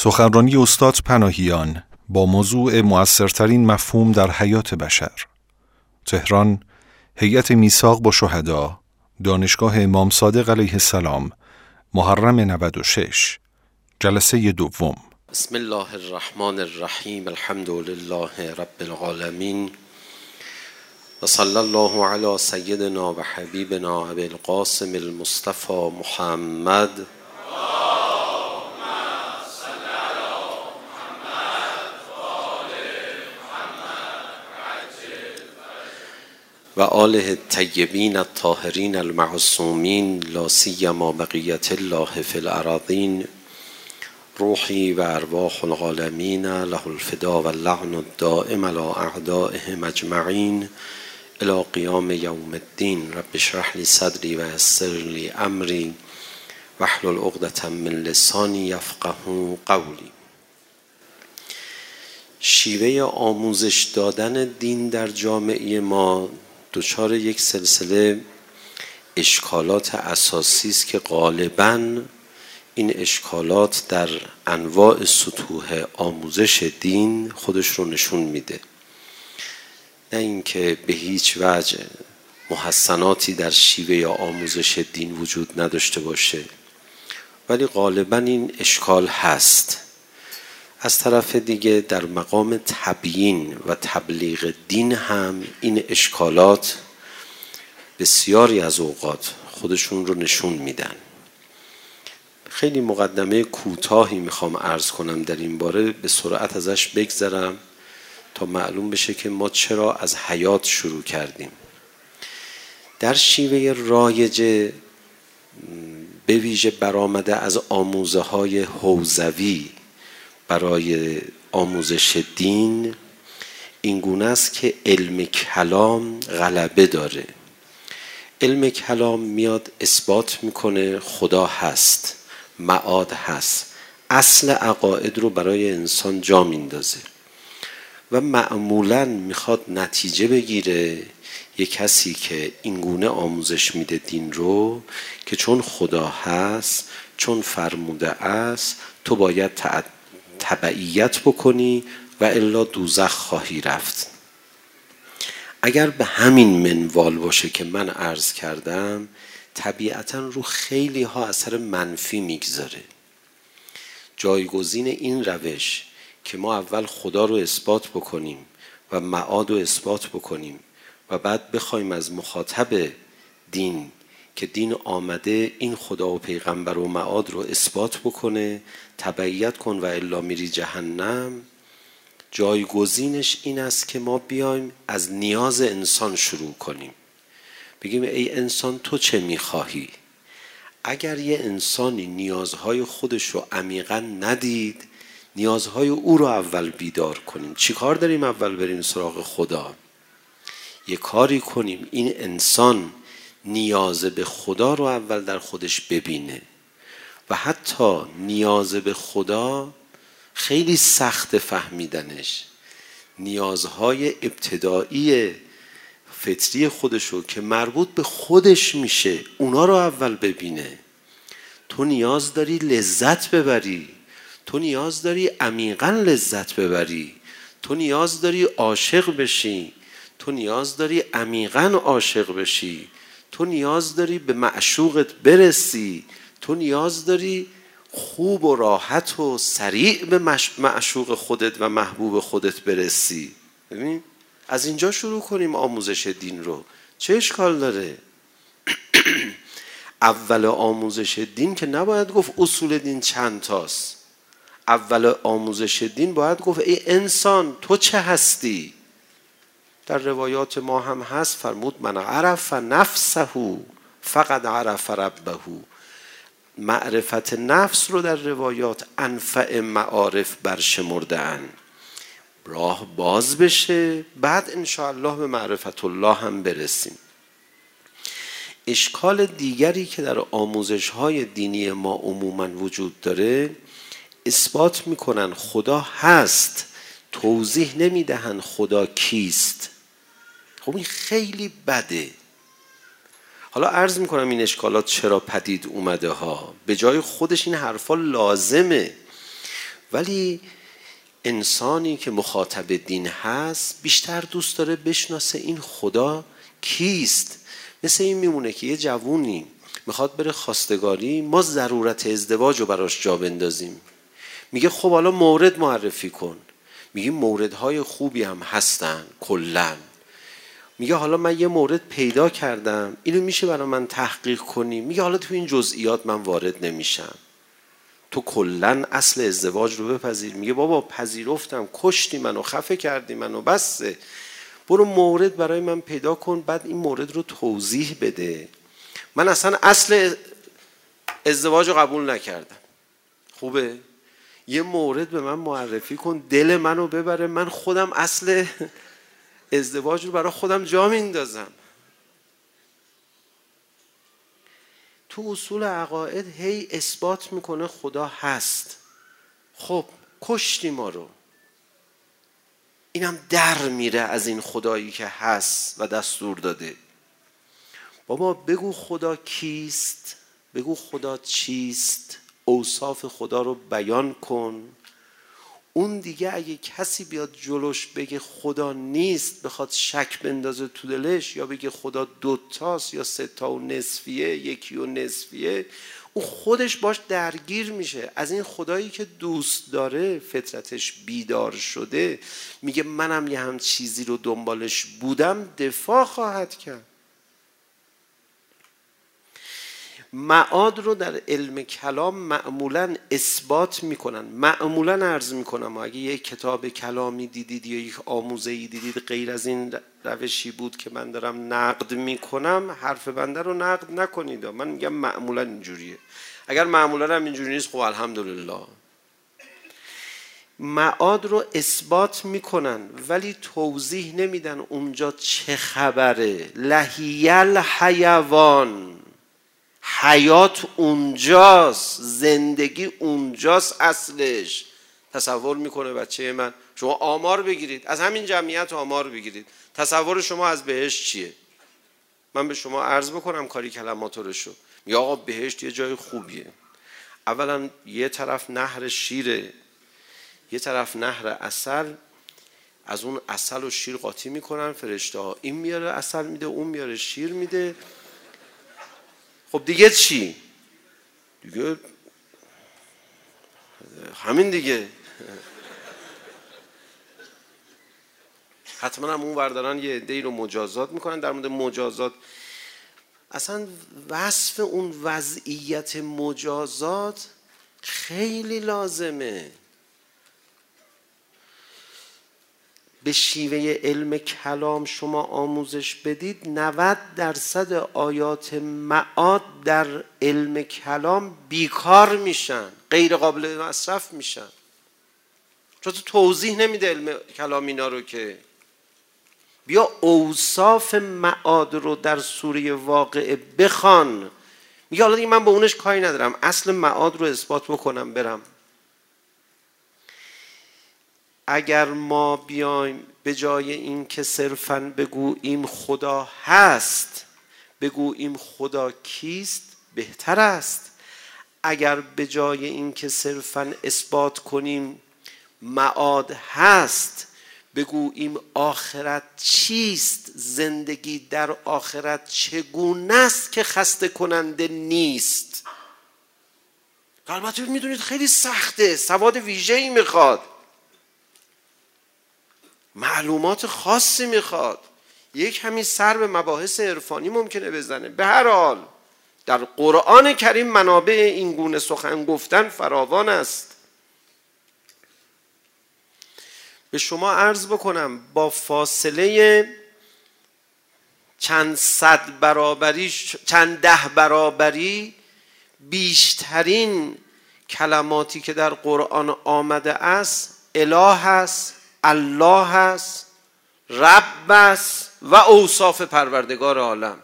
سخنرانی استاد پناهیان با موضوع مؤثرترین مفهوم در حیات بشر. تهران، هیئت میثاق با شهدا، دانشگاه امام صادق علیه السلام، محرم 96، جلسه دوم. بسم الله الرحمن الرحیم. الحمد لله رب العالمین و صلی الله علی سیدنا و حبیبنا ابی القاسم المصطفى محمد و آله الطیبین الطاهرین المعصومین لا سیما بقیة الله فی الأراضین. روحی و ارواح العالمین له الفدا و اللعن الدائم علی اعدائهم اجمعین الی قیام یوم الدین. رب اشرح لی صدری و یسر لی امری واحلل عقدة من لسانی یفقهوا قولی. شیوه آموزش دادن دین در جامعه ما دچار یک سلسله اشکالات اساسی است که غالباً این اشکالات در انواع سطوح آموزش دین خودش رو نشون میده. نه اینکه به هیچ وجه محسناتی در شیوه آموزش دین وجود نداشته باشه، ولی غالباً این اشکال هست. از طرف دیگه در مقام تبیین و تبلیغ دین هم این اشکالات بسیاری از اوقات خودشون رو نشون میدن. خیلی مقدمه کوتاهی میخوام عرض کنم در این باره، به سرعت ازش بگذرم تا معلوم بشه که ما چرا از حیات شروع کردیم. در شیوه رایج به ویژه برآمده از آموزه های حوزوی برای آموزش دین این گونه است که علم کلام غلبه داره. علم کلام میاد اثبات میکنه خدا هست، معاد هست، اصل عقاید رو برای انسان جا میندازه و معمولاً میخواد نتیجه بگیره یک کسی که این گونه آموزش میده دین رو که چون خدا هست، چون فرموده است، تو باید تبعیت بکنی و الا دوزخ خواهی رفت. اگر به همین منوال باشه که من عرض کردم، طبیعتاً رو خیلی ها اثر منفی میگذاره. جایگزین این روش که ما اول خدا رو اثبات بکنیم و معاد رو اثبات بکنیم و بعد بخوایم از مخاطب دین که دین آمده این خدا و پیغمبر و معاد رو اثبات بکنه، تبعیت کن و الا میری جهنم، جایگزینش این است که ما بیایم از نیاز انسان شروع کنیم. بگیم ای انسان تو چه میخواهی؟ اگر یه انسانی نیازهای خودش رو عمیقاً ندید، نیازهای او رو اول بیدار کنیم. چی کار داریم؟ اول بریم سراغ خدا، یه کاری کنیم این انسان نیاز به خدا رو اول در خودش ببینه. و حتی نیاز به خدا خیلی سخت فهمیدنش. نیازهای ابتدایی فطری خودشو که مربوط به خودش میشه اونا رو اول ببینه. تو نیاز داری لذت ببری، تو نیاز داری عمیقاً لذت ببری، تو نیاز داری عاشق بشی، تو نیاز داری عمیقاً عاشق بشی، تو نیاز داری به معشوقت برسی، تو نیاز داری خوب و راحت و سریع به معشوق خودت و محبوب خودت برسی. ببین از اینجا شروع کنیم آموزش دین رو. چه اشکال داره؟ اول آموزش دین که نباید گفت اصول دین چند تاست. اول آموزش دین باید گفت ای انسان تو چه هستی؟ در روایات ما هم هست فرمود من عرف نفسه فقد عرف ربه. معرفت نفس رو در روایات انفع معارف برشمرده اند. راه باز بشه بعد انشاءالله به معرفت الله هم برسیم. اشکال دیگری که در آموزش‌های دینی ما عموماً وجود داره، اثبات میکنن خدا هست، توضیح نمیدهن خدا کیست. خب این خیلی بده. حالا عرض میکنم این اشکالات چرا پدید اومده ها. به جای خودش این حرفا لازمه، ولی انسانی که مخاطب دین هست بیشتر دوست داره بشناسه این خدا کیست. مثل این میمونه که یه جوونی میخواد بره خواستگاری، ما ضرورت ازدواج رو براش جا بندازیم. میگه خب حالا مورد معرفی کن. میگه موردهای خوبی هم هستن کلن. میگه حالا من یه مورد پیدا کردم، اینو میشه برای من تحقیق کنی؟ میگه حالا تو این جزئیات من وارد نمیشم، تو کلن اصل ازدواج رو بپذیر. میگه بابا پذیرفتم، کشتی منو، خفه کردی منو، بسه، برو مورد برای من پیدا کن، بعد این مورد رو توضیح بده. من اصلا اصل ازدواج رو قبول نکردم. خوبه؟ یه مورد به من معرفی کن، دل منو ببره، من خودم اصل ازدواج رو برای خودم جا میندازم. تو اصول عقاید هی اثبات میکنه خدا هست. خب کشتی ما رو، اینم در میره از این خدایی که هست و دستور داده. بابا بگو خدا کیست، بگو خدا چیست، اوصاف خدا رو بیان کن. اون دیگه اگه کسی بیاد جلوش بگه خدا نیست، بخواد شک بندازه تو دلش، یا بگه خدا دوتاست یا ستا و نصفیه، یکی و نصفیه، اون خودش باش درگیر میشه. از این خدایی که دوست داره، فطرتش بیدار شده، میگه منم یه هم چیزی رو دنبالش بودم، دفاع خواهد کرد. معاد رو در علم کلام معمولاً اثبات میکنن. معمولاً عرض میکنم اگه یک کتاب کلامی دیدید یا یک آموزه‌ای دیدید غیر از این روشی بود که من دارم نقد میکنم، حرف بنده رو نقد نکنید. من میگم معمولاً اینجوریه. اگر معمولاً هم اینجوری نیست، خب الحمدلله. معاد رو اثبات میکنن ولی توضیح نمیدن اونجا چه خبره. لهیل حیوان، حیات اونجاست، زندگی اونجاست اصلش. تصور میکنه بچه من، شما آمار بگیرید، از همین جمعیت آمار بگیرید، تصور شما از بهشت چیه؟ من به شما عرض بکنم کاری کلمات رو شو. یا آقا بهشت یه جای خوبیه. اولا یه طرف نهر شیره، یه طرف نهر عسل. از اون عسل و شیر قاطی میکنن فرشته ها، این میاره عسل میده، اون میاره شیر میده. خب دیگه چی؟ دیگه همین دیگه. حتما هم اون وردارن یه عده‌ای رو مجازات میکنن. در مورد مجازات اصلا وصف اون وضعیت مجازات خیلی لازمه. به شیوه علم کلام شما آموزش بدید، 90% آیات معاد در علم کلام بیکار میشن، غیر قابل مصرف میشن. چون تو توضیح نمیده علم کلام اینا رو. که بیا اوصاف معاد رو در سوره واقعه بخوان. میگه حالا دیگه من به اونش کاری ندارم، اصل معاد رو اثبات بکنم برم. اگر ما بیایم به جای این که صرفاً بگوییم خدا هست، بگوییم خدا کیست، بهتر است. اگر به جای این که صرفاً اثبات کنیم معاد هست، بگوییم آخرت چیست، زندگی در آخرت چگونه است که خسته کننده نیست. البته میدونید خیلی سخته، سواد ویژه‌ای میخواد، معلومات خاصی میخواد، یک کمی سر به مباحث عرفانی ممکنه بزنه. به هر حال در قرآن کریم منابع این گونه سخن گفتن فراوان است. به شما عرض بکنم با فاصله چند صد برابری، چند ده برابری بیشترین کلماتی که در قرآن آمده است اله است، الله است، رب است و اوصاف پروردگار عالم.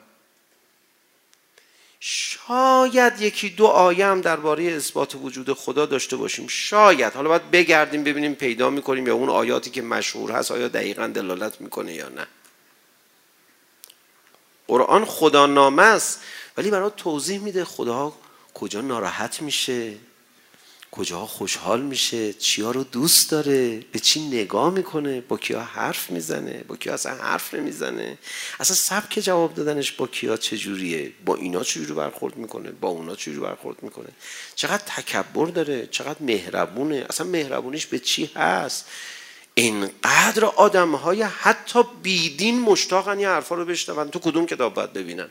شاید یکی دو آیه هم درباره اثبات وجود خدا داشته باشیم، شاید. حالا باید بگردیم ببینیم پیدا میکنیم یا اون آیاتی که مشهور هست آیا دقیقاً دلالت میکنه یا نه. قرآن خدا نامه است ولی برای توضیح میده خدا کجا ناراحت میشه، کجا خوشحال میشه، چیا رو دوست داره، به چی نگاه میکنه، با کیا حرف میزنه، با کیا اصلا حرف نمیزنه، اصلا سبک جواب دادنش با کیا چجوریه، با اینا چجوری برخورد میکنه، با اونا چجوری برخورد میکنه، چقدر تکبر داره، چقدر مهربونه، اصلا مهربونیش به چی هست. اینقدر آدم‌های حتی بیدین مشتاقن یه حرفا رو بشنون. تو کدوم کتاب باید ببینن؟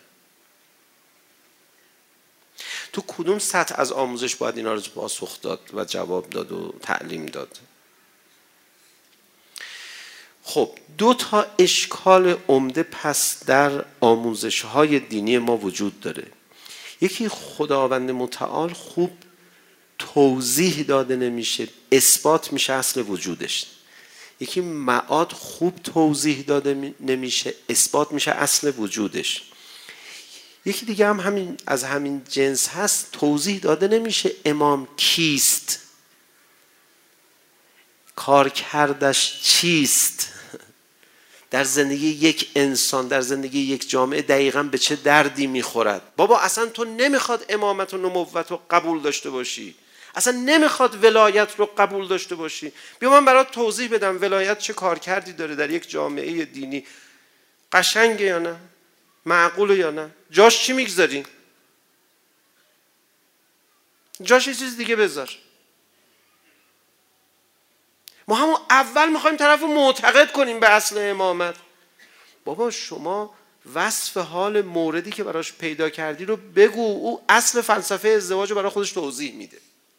تو کدوم سطح از آموزش باید اینا رو پاسخ داد و جواب داد و تعلیم داد؟ خب 2 تا اشکال عمده پس در آموزش‌های دینی ما وجود داره. یکی خداوند متعال خوب توضیح داده نمیشه، اثبات میشه اصل وجودش. یکی معاد خوب توضیح داده نمیشه، اثبات میشه اصل وجودش. یکی دیگه هم از همین جنس هست، توضیح داده نمیشه امام کیست، کار کردش چیست، در زندگی یک انسان، در زندگی یک جامعه دقیقاً به چه دردی میخورد. بابا اصلا تو نمیخواد امامت و نبوت رو قبول داشته باشی، اصلا نمیخواد ولایت رو قبول داشته باشی، بیا من برات توضیح بدم ولایت چه کار کردی داره در یک جامعه دینی. قشنگه یا نه؟ معقوله یا نه؟ جاش چی میگذاری؟ جاش یه چیز دیگه بذار. ما همون اول میخوایم طرف رو معتقد کنیم به اصل امامت. بابا شما وصف حال موردی که براش پیدا کردی رو بگو، او اصل فلسفه ازدواج رو برای خودش توضیح میده.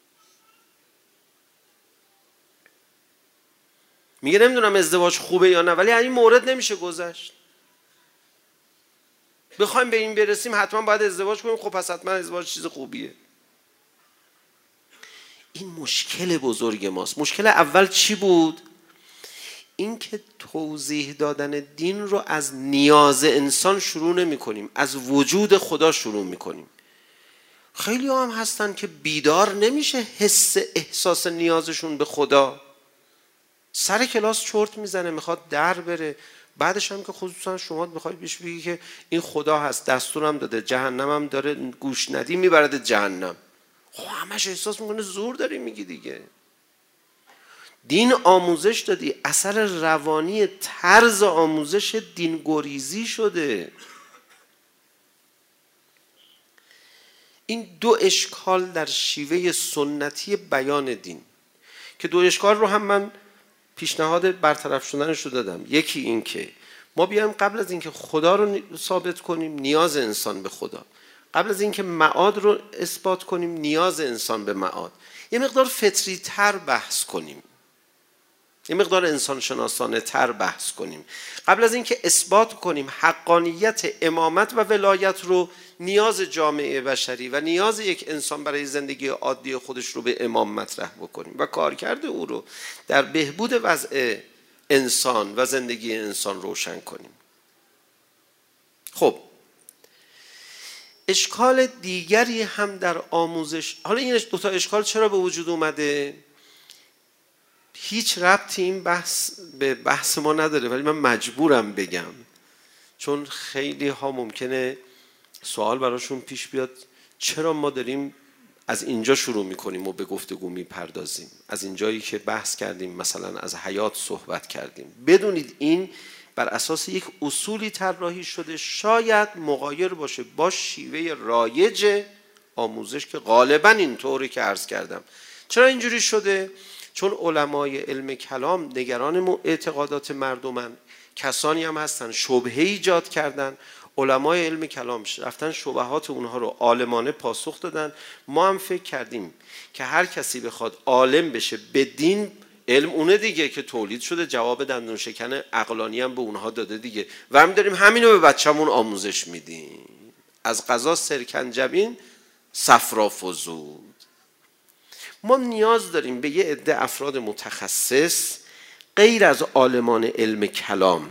میگه نمیدونم ازدواج خوبه یا نه، ولی این مورد نمیشه گذشت. بخوایم به این برسیم حتما باید ازدواج کنیم، خب پس حتما ازدواج چیز خوبیه. این مشکل بزرگ ماست. مشکل اول چی بود؟ این که توضیح دادن دین رو از نیاز انسان شروع نمی کنیم، از وجود خدا شروع می کنیم. خیلی هم هستن که بیدار نمیشه حس احساس نیازشون به خدا، سر کلاس چرت میزنه، میخواد در بره، بعدش هم که خصوصا شما بخواید بهش بگی که این خدا هست، دستورم داده، جهنم هم داره، گوش ندی میبرد جهنم، خب همش احساس میکنه زور داری میگی دیگه. دین آموزش دادی، اثر روانی طرز آموزش دین گریزی شده. این 2 اشکال در شیوه سنتی بیان دین، که 2 اشکال رو هم من پیشنهاد برطرف شدنش رو دادم. یکی این که ما بیایم قبل از اینکه خدا رو ثابت کنیم نیاز انسان به خدا، قبل از اینکه معاد رو اثبات کنیم نیاز انسان به معاد، یه مقدار فطری تر بحث کنیم، یه مقدار انسان شناسانه تر بحث کنیم. قبل از اینکه اثبات کنیم حقانیت امامت و ولایت رو، نیاز جامعه بشری و نیاز یک انسان برای زندگی عادی خودش رو به امام مطرح بکنیم و کارکرد او رو در بهبود وضع انسان و زندگی انسان روشن کنیم. خب اشکال دیگری هم در آموزش، حالا این 2 تا اشکال چرا به وجود اومده؟ هیچ ربطی این بحث به بحث ما نداره، ولی من مجبورم بگم، چون خیلی ها ممکنه سوال براشون پیش بیاد چرا ما داریم از اینجا شروع میکنیم و به گفتگو میپردازیم، از اینجایی که بحث کردیم مثلا از حیات صحبت کردیم. بدونید این بر اساس یک اصولی طراحی شده، شاید مغایر باشه با شیوه رایج آموزش که غالبا اینطوری که عرض کردم. چرا اینجوری شده؟ چون علمای علم کلام نگران اعتقادات مردمن، کسانی هم هستن شبهه ایجاد کردن، علمای علم کلام رفتن شبهات اونها رو عالمانه پاسخ دادن. ما هم فکر کردیم که هر کسی بخواد عالم بشه به دین، علم اونه دیگه که تولید شده، جواب دندون شکن عقلانی هم به اونها داده دیگه، و هم داریم همینو به بچه‌مون آموزش میدیم. از قضا سرکنجبین صفرا فزود. ما نیاز داریم به یه عده افراد متخصص غیر از عالمان علم کلام،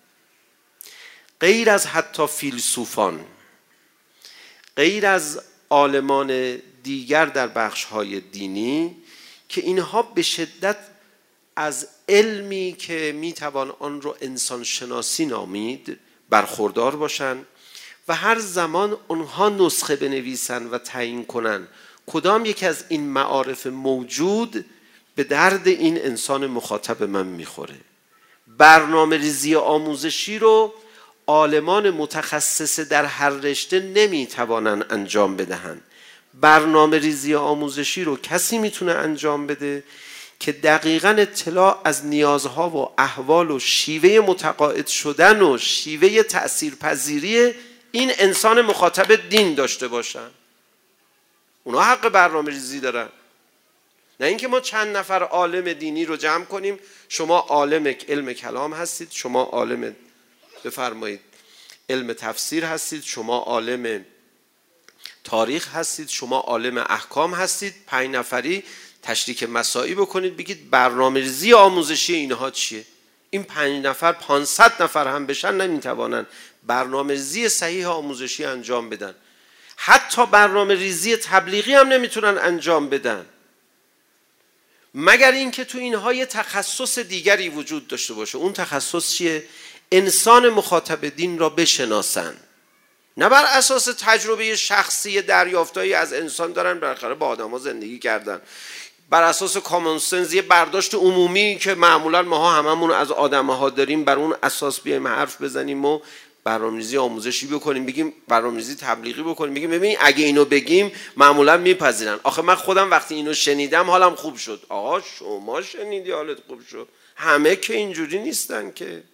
غیر از حتی فیلسوفان، غیر از عالمان دیگر در بخش‌های دینی، که اینها به شدت از علمی که میتوان آن رو انسان شناسی نامید برخوردار باشن و هر زمان اونها نسخه بنویسن و تعیین کنن کدام یکی از این معارف موجود به درد این انسان مخاطب من میخوره؟ برنامه ریزی آموزشی رو عالمان متخصص در هر رشته نمیتوانن انجام بدهن. برنامه ریزی آموزشی رو کسی میتونه انجام بده که دقیقاً اطلاع از نیازها و احوال و شیوه متقاعد شدن و شیوه تأثیرپذیری این انسان مخاطب دین داشته باشن. اونا حق برنامه ریزی دارن، نه اینکه ما چند نفر عالم دینی رو جمع کنیم. شما عالم علم کلام هستید، شما عالم بفرمایید علم تفسیر هستید، شما عالم تاریخ هستید، شما عالم احکام هستید. 5 نفری تشریک مساعی بکنید، بگید برنامه‌ریزی آموزشی اینها چیه. این 5 نفر 500 نفر هم بشن نمیتوانن برنامه‌ریزی صحیح آموزشی انجام بدن. حتی برنامه‌ریزی تبلیغی هم نمیتونن انجام بدن، مگر اینکه تو اینها یه تخصص دیگری وجود داشته باشه. اون تخصص چیه؟ انسان مخاطب دین را بشناسن، نه بر اساس تجربه شخصی دریافتایی از انسان دارن بالاخره با آدم‌ها زندگی کردن، بر اساس کامن سنس یه برداشت عمومی که معمولا ماها هممون از آدم‌ها داریم، بر اون اساس بیایم حرف بزنیم و برنامه‌ریزی آموزشی بکنیم، بگیم برنامه‌ریزی تبلیغی بکنیم، بگیم ببین اگه اینو بگیم معمولا میپذیرن. آخه من خودم وقتی اینو شنیدم حالم خوب شد. آقا شما شنیدی حالت خوب شد؟ همه که اینجوری نیستن که.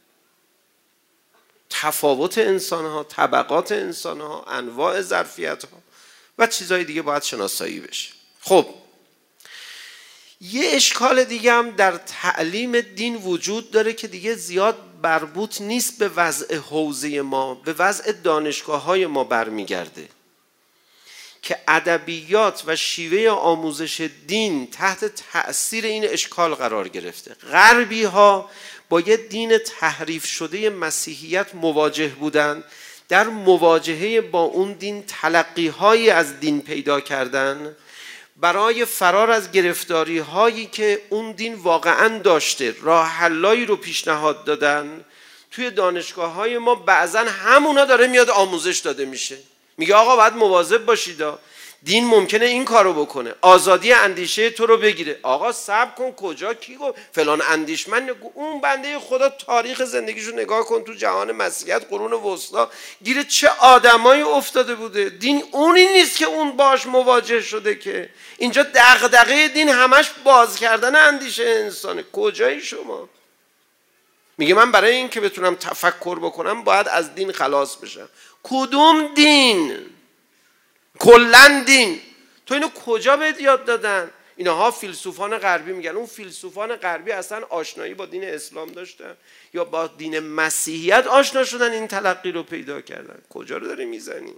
تفاوت انسان‌ها، طبقات انسان‌ها، انواع ظرفیت‌ها و چیزهای دیگه باید شناسایی بشه. خب یه اشکال دیگه هم در تعلیم دین وجود داره که دیگه زیاد مربوط نیست به وضع حوزه ما، به وضع دانشگاه‌های ما برمیگرده که ادبیات و شیوه آموزش دین تحت تأثیر این اشکال قرار گرفته. غربی‌ها با یه دین تحریف شده مسیحیت مواجه بودن، در مواجهه با اون دین تلقی‌هایی از دین پیدا کردن، برای فرار از گرفتاری‌هایی که اون دین واقعاً داشته راه حلایی رو پیشنهاد دادن. توی دانشگاه‌های ما بعضاً همونا داره میاد آموزش داده میشه، میگه آقا باید مواظب باشید، دین ممکنه این کارو بکنه، آزادی اندیشه تو رو بگیره. آقا صبر کن، کجا کی گفت فلان اندیشمند؟ اون بنده خدا تاریخ زندگیشو نگاه کن، تو جهان مسیحیت قرون وسطا گیر چه آدمایی افتاده بوده. دین اونی نیست که اون باش مواجه شده، که اینجا دغدغه دین همش باز کردن اندیشه انسانه. کجایی شما؟ میگه من برای این که بتونم تفکر بکنم باید از دین خلاص بشم. کدوم دین؟ کلن دین. تو اینو کجا بهت یاد دادن؟ اینها فیلسوفان غربی میگن. اون فیلسوفان غربی اصلا آشنایی با دین اسلام داشتن یا با دین مسیحیت آشنا شدن این تلقی رو پیدا کردن؟ کجا رو داری میزنی؟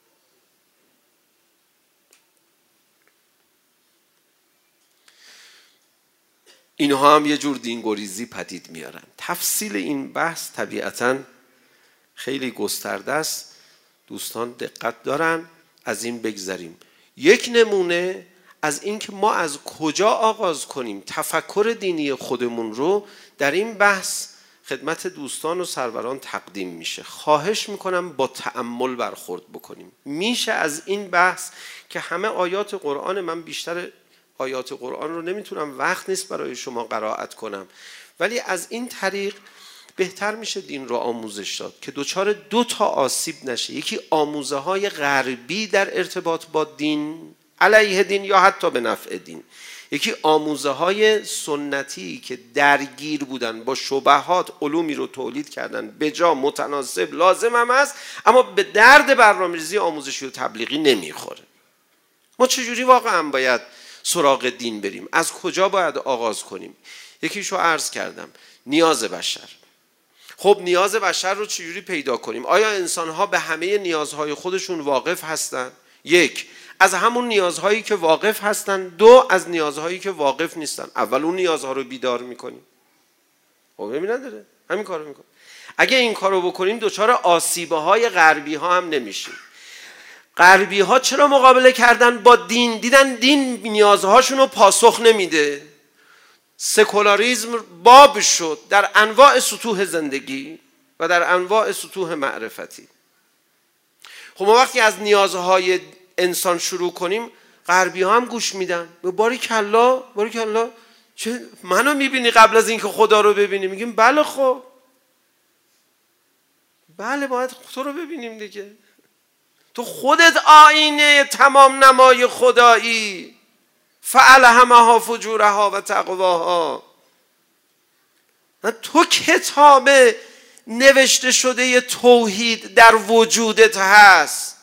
اینها هم یه جور دینگریزی پدید میارن. تفصیل این بحث طبیعتاً خیلی گسترده است، دوستان دقت دارن. از این بگذریم. یک نمونه از این که ما از کجا آغاز کنیم تفکر دینی خودمون رو در این بحث خدمت دوستان و سروران تقدیم میشه. خواهش میکنم با تأمل برخورد بکنیم. میشه از این بحث که همه آیات قرآن، من بیشتر آیات قرآن رو نمیتونم، وقت نیست برای شما قرائت کنم، ولی از این طریق بهتر میشه دین رو آموزش داد که دوچار 2 تا آسیب نشه. یکی آموزه های غربی در ارتباط با دین، علیه دین یا حتی به نفع دین. یکی آموزه های سنتی که درگیر بودن با شبهات، علومی رو تولید کردن به جا متناسب لازم هم هست، اما به درد برنامه‌ریزی آموزشی و تبلیغی نمیخوره. ما چجوری واقعا باید سراغ دین بریم؟ از کجا باید آغاز کنیم؟ یکیشو عرض کردم، نیاز بشر. خب نیاز بشر رو چجوری پیدا کنیم؟ آیا انسان‌ها به همه نیازهای خودشون واقف هستن؟ 1. از همون نیازهایی که واقف هستن. 2. از نیازهایی که واقف نیستن. اول اون نیازها رو بیدار میکنیم. خب نداره، همین کارو میکنیم. اگه این کارو بکنیم دوچار آسیب‌های غربی ها هم نمیشیم. غربی ها چرا مقابله کردن با دین؟ دیدن دین نیازهاشون رو پاسخ نمیده. سکولاریسم باب شد در انواع سطوح زندگی و در انواع سطوح معرفتی. خب ما وقتی از نیازهای انسان شروع کنیم، غربی ها هم گوش میدن. باری کلا چه منو میبینی قبل از اینکه خدا رو ببینی؟ میگیم بله. خب بله باید تو رو ببینیم دیگه. تو خودت آینه تمام نمای خدایی. فالهمها فجورها و تقواها. تو کتاب نوشته شده توحید در وجودت هست.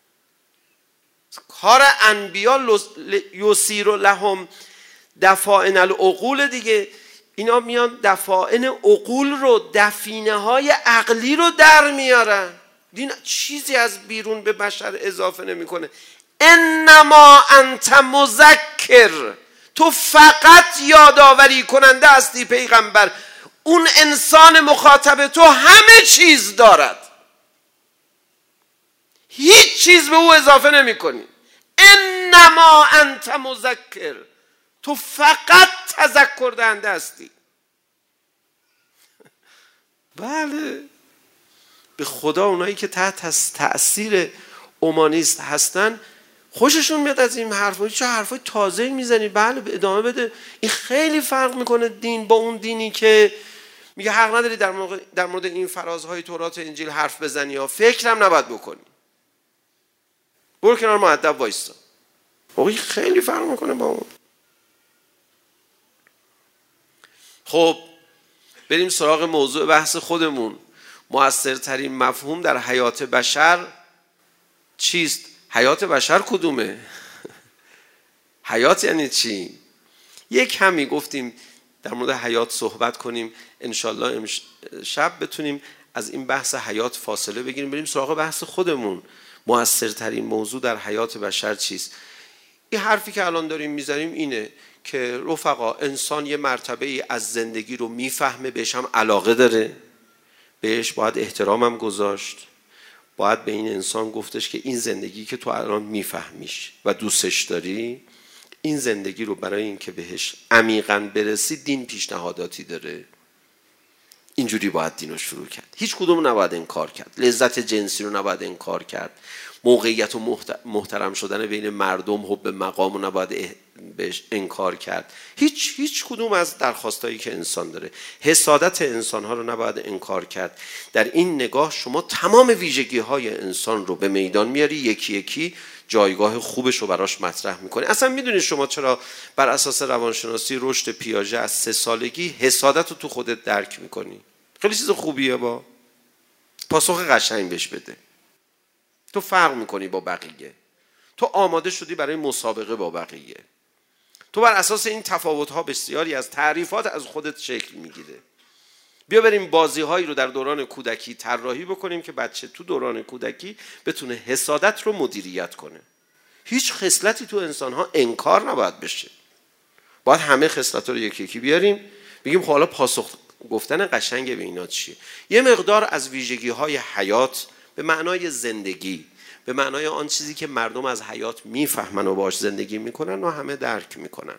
کار انبیا یسیر لهم دفائن العقول دیگه. اینا میان دفائن عقول رو، دفینه های عقلی رو در میارن. دین چیزی از بیرون به بشر اضافه نمیکنه. انما انت مذکر، تو فقط یادآوری کننده هستی پیغمبر. اون انسان مخاطب تو همه چیز دارد، هیچ چیز به او اضافه نمی کنی. انما انت مذکر، تو فقط تذکر دهنده هستی. بله به خدا اونایی که تحت تأثیر اومانیست هستن خوششون میاد از این حرفا. چه حرفای تازه‌ای میزنی؟ بله ادامه بده. این خیلی فرق میکنه دین با اون دینی که میگه حق نداری در مورد این فرازهای تورات و انجیل حرف بزنی یا فکرم نباید بکنی. برو کنار مؤدب وایسا. این خیلی فرق میکنه با اون. خب بریم سراغ موضوع بحث خودمون. مؤثرترین مفهوم در حیات بشر چیست؟ حیات بشر کدومه؟ حیات یعنی چی؟ یک کمی گفتیم در مورد حیات صحبت کنیم. انشالله شب بتونیم از این بحث حیات فاصله بگیریم، بریم سراغ بحث خودمون. مؤثرترین موضوع در حیات بشر چیست؟ این حرفی که الان داریم میزنیم اینه که رفقا، انسان یه مرتبه ای از زندگی رو میفهمه، بهش هم علاقه داره، بهش باید احترامم گذاشت. باید به این انسان گفتش که این زندگی که تو الان میفهمیش و دوستش داری، این زندگی رو برای این که بهش عمیقاً برسی دین پیشنهاداتی داره. اینجوری باید دین رو شروع کرد. هیچ کدوم نباید انکار کرد. لذت جنسی رو نباید انکار کرد. موقعیت و محترم شدن بین مردم، حب مقام رو نباید بهش انکار کرد. هیچ کدوم از درخواستایی که انسان داره. حسادت انسان‌ها رو نباید انکار کرد. در این نگاه شما تمام ویژگی‌های انسان رو به میدان میاری، یکی یکی جایگاه خوبش رو براش مطرح میکنی. اصلا میدونی شما چرا بر اساس روانشناسی رشد پیاژه از 3 سالگی حسادت رو تو خودت درک میکنی؟ خیلی چیز خوبیه. با پاسخ قشنگ بهش بده. تو فرق میکنی با بقیه. تو آماده شدی برای مسابقه با بقیه. تو بر اساس این تفاوت‌ها بسیاری از تعریفات از خودت شکل میگیره. بیا بریم بازی‌هایی رو در دوران کودکی طراحی بکنیم که بچه تو دوران کودکی بتونه حسادت رو مدیریت کنه. هیچ خصلتی تو انسان‌ها انکار نباید بشه. باید همه خصلت‌ها رو یکی یکی بیاریم، بگیم خب حالا پاسخ گفتن قشنگ به اینا چیه؟ یه مقدار از ویژگی‌های حیات به معنای زندگی، به معنای آن چیزی که مردم از حیات میفهمن و باش زندگی میکنن و همه درک میکنن.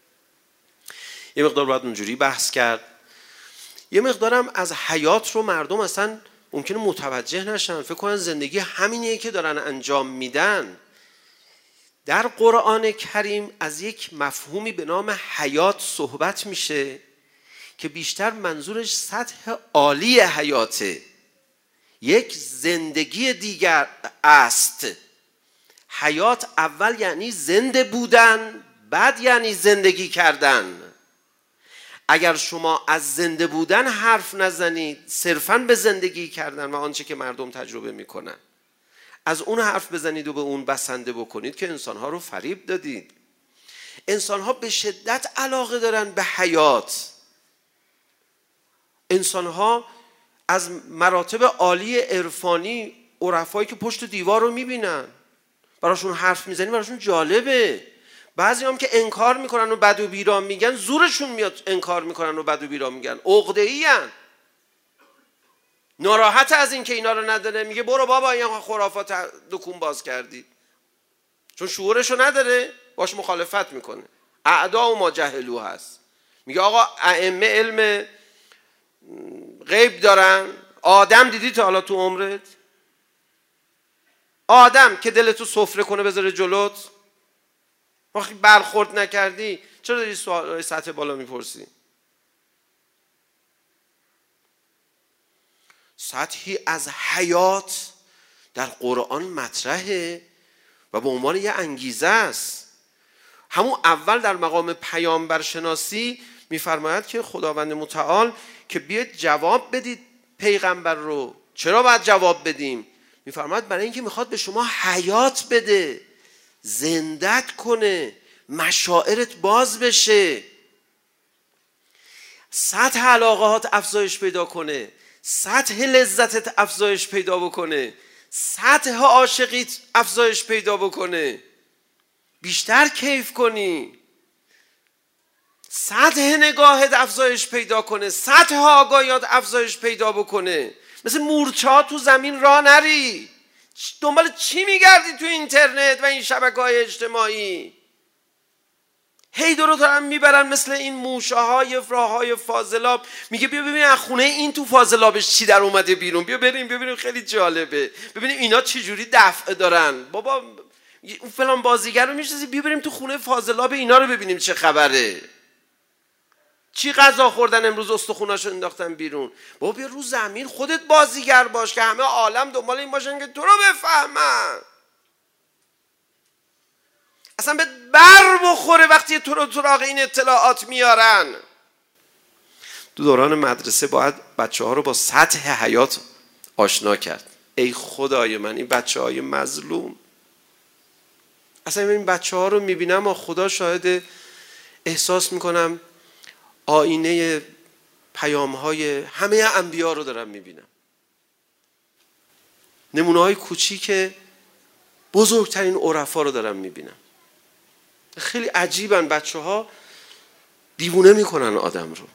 یه مقدار باید اونجوری بحث کرد. یه مقدارم از حیات رو مردم اصلا ممکنه متوجه نشن، فکر کنن زندگی همینیه که دارن انجام میدن. در قرآن کریم از یک مفهومی به نام حیات صحبت میشه که بیشتر منظورش سطح عالی حیاته، یک زندگی دیگر است. حیات اول یعنی زنده بودن، بعد یعنی زندگی کردن. اگر شما از زنده بودن حرف نزنید، صرفاً به زندگی کردن و آنچه که مردم تجربه میکنن از اون حرف بزنید و به اون بسنده بکنید، که انسانها رو فریب دادید. انسانها به شدت علاقه دارن به حیات. انسانها از مراتب عالی عرفانی، عرفایی که پشت دیوار رو میبینن، براشون حرف میزنی براشون جالبه. بعضی هم که انکار میکنن و بد و بیرا میگن، زورشون میاد انکار میکنن و بد و بیرا میگن، عقده‌ای ان، ناراحت از این که اینا رو نداره، میگه برو بابا این خرافات دکون باز کردی، چون شعورشو نداره باش مخالفت میکنه. اعدا و ما جهلو هست. میگه آقا ائمه علم غیب دارن. آدم دیدی تا حالا تو عمرت؟ آدم که دلتو سفره کنه بذاره جلوت؟ وقتی برخورد نکردی چرا داری سوال سطح بالا میپرسی؟ سطحی از حیات در قرآن مطرحه و به عنوان یه انگیزه است. همون اول در مقام پیامبرشناسی میفرماید که خداوند متعال که بیاید جواب بدید پیغمبر رو. چرا باید جواب بدیم؟ میفرماید برای اینکه میخواد به شما حیات بده، زندت کنه، مشاعرت باز بشه، سطح علاقات افزایش پیدا کنه، سطح لذتت افزایش پیدا بکنه، سطح عاشقیت افزایش پیدا بکنه، بیشتر کیف کنی، سطح نگاهت افزایش پیدا کنه، سطح آگاهیات افزایش پیدا بکنه. مثل مورچه ها تو زمین راه نری. دنبال چی میگردی تو اینترنت و این شبکه‌های اجتماعی؟ هی دورو دارن میبرن مثل این موشه های راههای فاضلاب. میگه بیا ببین از خونه این تو فاضلابش چی در اومده بیرون، بیا ببینیم خیلی جالبه، ببینیم اینا چه جوری دفع دارن. بابا اون فلان بازیگر رو میشناسی، بیا بریم تو خونه فاضلاب اینا رو ببینیم چه خبره، چی غذا خوردن امروز استخوناشو انداختن بیرون. بابا بیا رو زمین خودت بازیگر باش که همه عالم دنبال این باشن که تو رو بفهمن. اصلا به بر بخوره وقتی تو رو سراغ این اطلاعات میارن. تو دوران مدرسه باید بچه ها رو با سطح حیات آشنا کرد. ای خدای من این بچه های مظلوم، اصلا این بچه ها رو میبینم و خدا شاهد، احساس میکنم آینه پیام های همه انبیا رو دارم میبینم. نمونه های کوچیک بزرگترین عرفا رو دارم میبینم. خیلی عجیبن بچه ها، دیوونه میکنن آدم رو.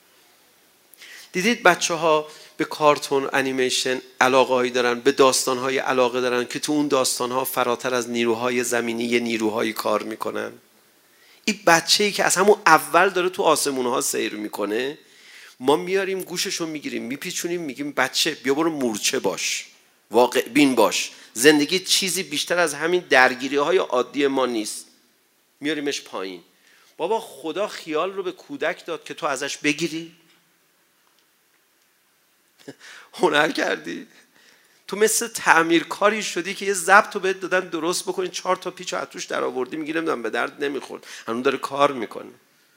دیدید بچه ها به کارتون انیمیشن علاقه هایی دارن، به داستان های علاقه دارن که تو اون داستان ها فراتر از نیروهای زمینی یه نیروهایی کار میکنن. این بچه‌ای که از همون اول داره تو آسمون ها سیر میکنه، ما میاریم گوششو میگیریم میپیچونیم میگیم بچه بیا برو مورچه باش، واقع بین باش، زندگی چیزی بیشتر از همین درگیری های عادی ما نیست. میاریمش پایین. بابا خدا خیال رو به کودک داد که تو ازش بگیری؟ هنر کردی؟ تو مثل تعمیرکاری شدی که یه ضبط رو بهت دادن درست بکنی، 4 تا پیچ رو از توش در آوردی، میگی نمیدونم به درد نمیخورد، هنوز داره کار میکنه.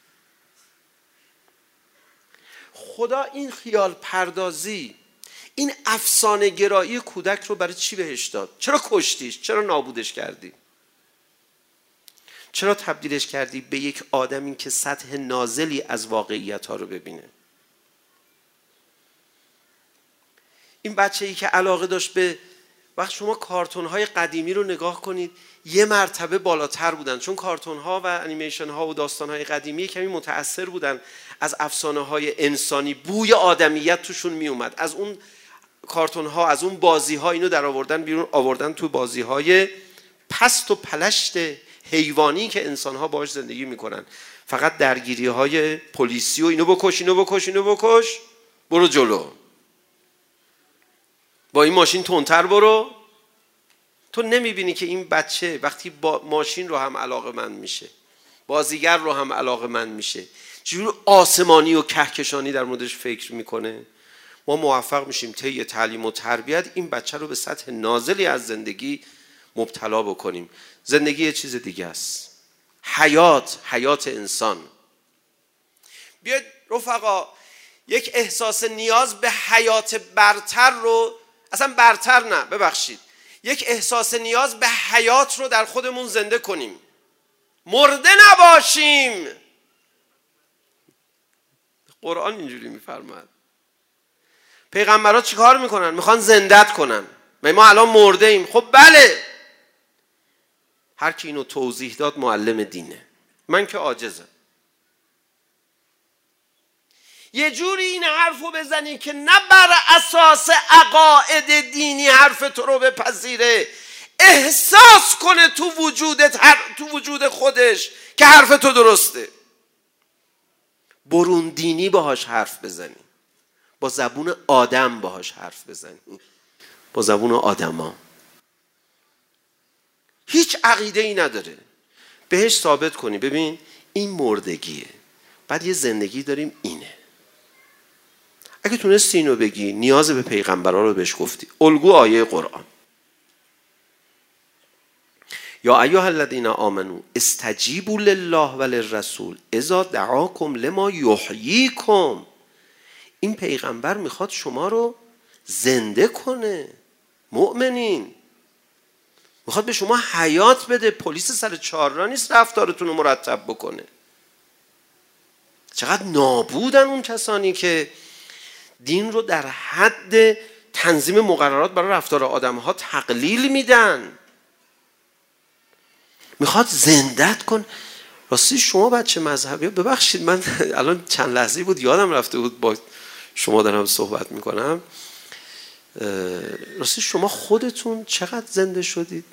خدا این خیال پردازی، این افسانه گرایی کودک رو برای چی بهش داد؟ چرا کشتیش؟ چرا نابودش کردی؟ چرا تبدیلش کردی به یک آدمی که سطح نازلی از واقعیت ها رو ببینه؟ این بچه‌ای که علاقه داشت به، وقت شما کارتون های قدیمی رو نگاه کنید یه مرتبه بالاتر بودن، چون کارتون ها و انیمیشن ها و داستان های قدیمی کمی متأثر بودن از افسانه های انسانی، بوی آدمیت توشون می اومد. از اون کارتون ها، از اون بازی ها اینو در آوردن بیرون، آوردن تو بازی های پست و پلشت حیوانی که انسان ها باهاش زندگی میکنن. فقط درگیری های پلیسی و اینو بکش برو جلو، با این ماشین تندتر برو. تو نمیبینی که این بچه وقتی با ماشین رو هم علاقه‌مند میشه، بازیگر رو هم علاقه‌مند میشه، چجوری آسمانی و کهکشانی در موردش فکر میکنه؟ ما موفق میشیم طی تعلیم و تربیت این بچه رو به سطح نازلی از زندگی مبتلا بکنیم. زندگی یه چیز دیگه است. حیات انسان. بیاید رفقا یک احساس نیاز به حیات برتر رو، اصلا برتر نه، ببخشید، یک احساس نیاز به حیات رو در خودمون زنده کنیم، مرده نباشیم. قرآن اینجوری میفرماد. پیغمبرها چی کار میکنن؟ میخوان زندت کنن. ما الان مرده ایم. خب بله، هر کی اینو توضیح داد معلم دینه، من که عاجزم. یه جوری این حرفو بزنی که نه بر اساس عقاید دینی حرف تو رو بپذیره، احساس کنه تو وجود خودش که حرف تو درسته. برون دینی باهاش حرف بزنی، با زبون آدم باهاش حرف بزنی، با زبون آدما. هیچ عقیده ای نداره، بهش ثابت کنی ببین این مردگیه، بعد یه زندگی داریم اینه. اگه تونستی اینو بگی نیاز به پیغمبرا رو بهش گفتی. الگو آیه قرآن یا ایها الذین آمنو استجیبوا لله وللرسول اذا دعاکم لما یحییکم. این پیغمبر میخواد شما رو زنده کنه، مؤمنین، میخواد به شما حیات بده. پلیس سر چهارراه نیست رفتارتون رو مرتب بکنه. چقدر نابودن اون کسانی که دین رو در حد تنظیم مقررات برای رفتار آدم‌ها تقلیل میدن. میخواد زندت کن. راستی شما بچه مذهبی، ببخشید من الان چند لحظه بود یادم رفته بود با شما دارم صحبت میکنم، راستی شما خودتون چقدر زنده شدید؟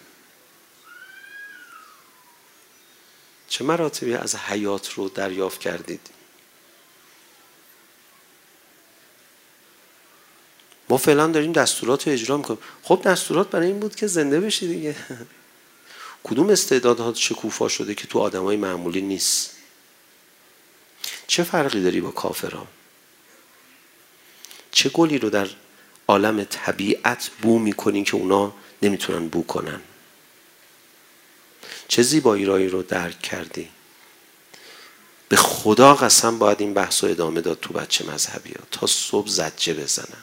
چه مراتبی از حیات رو دریافت کردید؟ ما فعلا داریم دستورات رو اجرا میکنیم. خب دستورات برای این بود که زنده بشی دیگه. کدوم استعدادها شکوفا شده که تو آدمای معمولی نیست؟ چه فرقی داری با کافران؟ چه گلی رو در عالم طبیعت بو میکنین که اونا نمیتونن بو کنن؟ چه زیبایی رو درک کردی؟ به خدا قسم باید این بحث رو ادامه داد تو بچه مذهبی ها تا صبح زجه بزنن.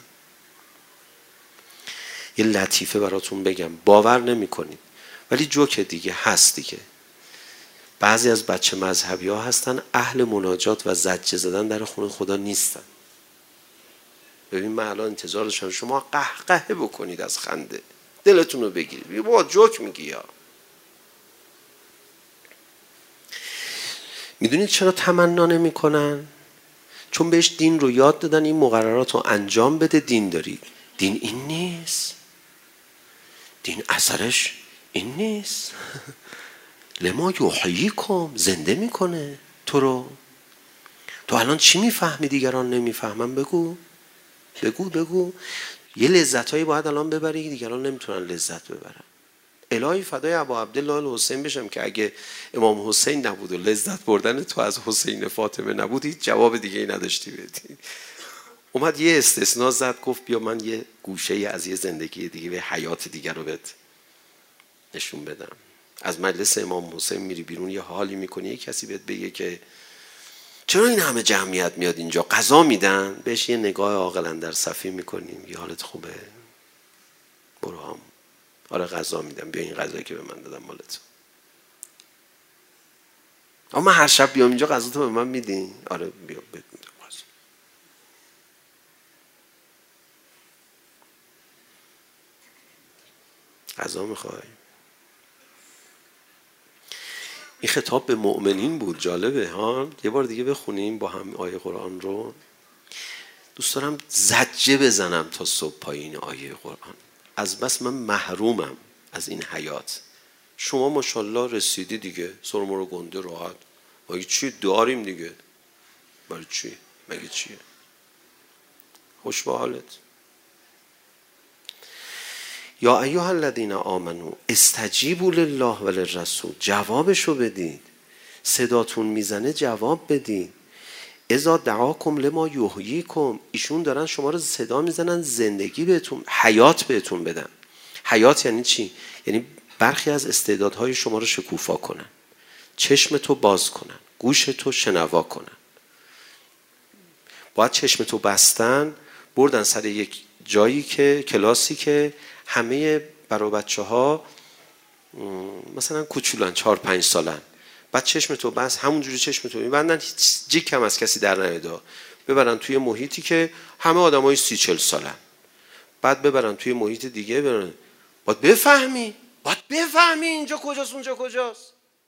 یه لطیفه براتون بگم، باور نمی کنید ولی جوک دیگه هست دیگه. بعضی از بچه مذهبی ها هستن اهل مناجات و زجه زدن در خونه خدا نیستن. ببین من الان انتظار داشتم شما قهقه بکنید از خنده، دلتون رو بگیرید بابا جوک میگی یا. میدونید چرا تمنا نمی کنن؟ چون بهش دین رو یاد دادن این مقررات رو انجام بده. دین داری، دین این نیست، دین اثرش این نیست. لما یحییکم، زنده میکنه تو رو. تو الان چی میفهمی دیگران نمیفهمن؟ بگو بگو بگو. یه لذتایی باید الان ببری که دیگران نمیتونن لذت ببرن. الهی فدای ابا عبدالله الحسین بشم که اگه امام حسین نبود و لذت بردن تو از حسین فاطمه نبود هیچ جواب دیگه ای نداشتی بدی. اومد یه استثناء زد، گفت بیا من یه گوشه از یه زندگی دیگه و حیات دیگر رو بهت نشون بدم. از مجلس امام حسین میری بیرون یه حالی میکنی، یه کسی بهت بگه که چرا این همه جمعیت میاد اینجا غذا میدن، بهش یه نگاه عاقل اندر صفی میکنیم، یه حالت خوبه، برو هم آره غذا میدم، بیا این غذایی که به من دادم مال تو. اما هر شب بیام اینجا غذا تو به من میدین؟ آره بیا بهت میدم غذا میخوای. این خطاب به مؤمنین بود. جالبه ها. یه بار دیگه بخونیم با هم آیه قرآن رو. دوست دارم زجه بزنم تا صبح پایین آیه قرآن. از بس من محرومم از این حیات. شما ماشاءالله رسیدی دیگه، سرمرو گنده راحت. ما چی داریم دیگه؟ برای چی؟ مگه چیه؟ خوش به حالت. یا ایها الذین آمنو استجیبوا لله وللرسول. جوابشو بدید. صداتون میزنه جواب بدید. اذا دعاکم لما یحییکم. ایشون دارن شما رو صدا میزنن زندگی بهتون، حیات بهتون بدن. حیات یعنی چی؟ یعنی برخی از استعدادهای شما رو شکوفا کنن، چشم تو باز کنن، گوش تو شنوا کنن. باید چشم تو بستن بردن سر یک جایی که کلاسی که همه برای بچه ها مثلا کوچولان 4-5 سالن، بعد چشم تو بس همونجوری چشم تو میبندن، هیچ جیک هم از کسی در نیاد، ببرن توی محیطی که همه آدمای 30-40 سالن، بعد ببرن توی محیط دیگه، ببرن باید بفهمی اینجا کجاست اونجا کجاست.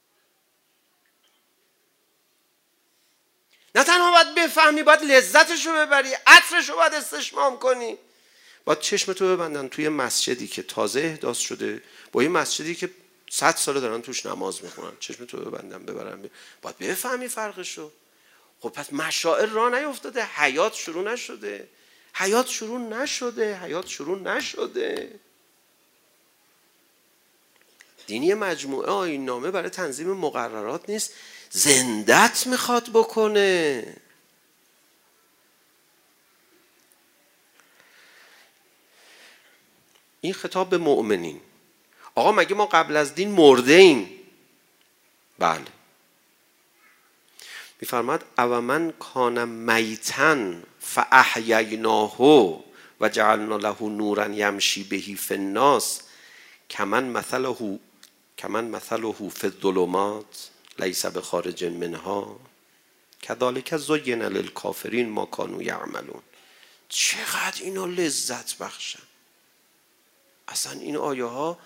نه تنها باید بفهمی، باید لذتشو ببری، عطرشو باید استشمام کنی. باید چشم تو ببندن توی مسجدی که تازه احداث شده با یه مسجدی که 100 ساله دارن توش نماز میخونن، چشم تو ببندن ببرن، باید بفهمی فرقشو. خب پس مشاعر راه نیفتاده، حیات شروع نشده. دین یه مجموعه آیین نامه برای تنظیم مقررات نیست، زندت میخواد بکنه. این خطاب به مؤمنین. آقا مگه ما قبل از دین مرده ایم؟ بله. میفرماد او من کان میتا فاحییناه و جعلنا له نورا یمشی به فی الناس کمن مثله فی الظلمات لیس بخارج منها کذالک زین للکافرین ما کانوا یعملون. چقدر اینا لذت بخشن. اصلا این آیه ها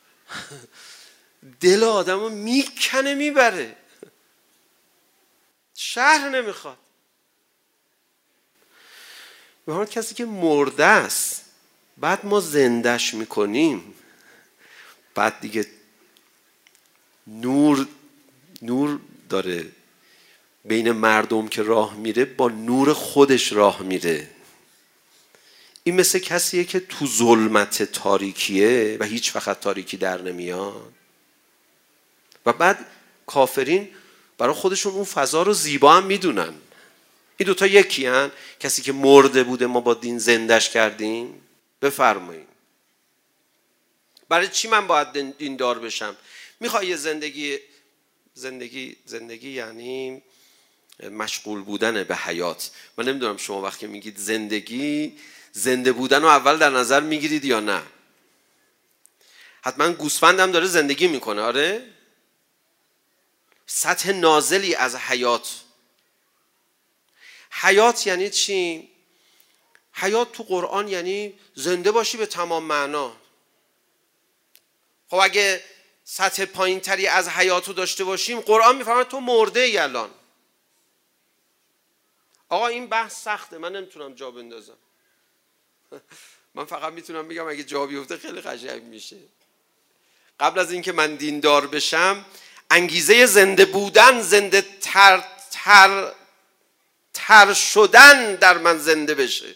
دل آدم رو میکنه میبره، شهر نمیخواد. به کسی که مرده است بعد ما زندش میکنیم، بعد دیگه نور داره بین مردم که راه میره، با نور خودش راه میره. این مثل کسیه که تو ظلمت تاریکیه و هیچ وقت تاریکی در نمیاد و بعد کافرین برای خودشون اون فضا رو زیبا هم میدونن. این دوتا یکی هن؟ کسی که مرده بوده ما با دین زندش کردیم. بفرمایید برای چی من باید دیندار بشم؟ میخوای یه زندگی یعنی مشغول بودن به حیات. من نمیدونم شما وقتی میگید زنده بودن رو اول در نظر میگیرید یا نه؟ حتما گوسفندم داره زندگی میکنه. آره، سطح نازلی از حیات یعنی چی؟ حیات تو قرآن یعنی زنده باشی به تمام معنا. خب اگه سطح پایین تری از حیات رو داشته باشیم، قرآن میفرماید تو مرده ای الان. آقا این بحث سخته، من نمیتونم جا بندازم. من فقط میتونم بگم اگه جا بیفته خیلی قشنگ میشه. قبل از اینکه من دیندار بشم، انگیزه زنده بودن، زنده تر شدن در من زنده بشه.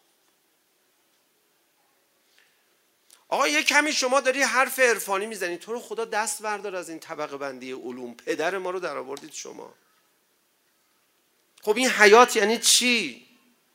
آقا یه کمی شما داری حرف عرفانی میزنی، تو رو خدا دست بردار از این طبقه بندی علوم. پدر ما رو در آوردید شما. خب این حیات یعنی چی؟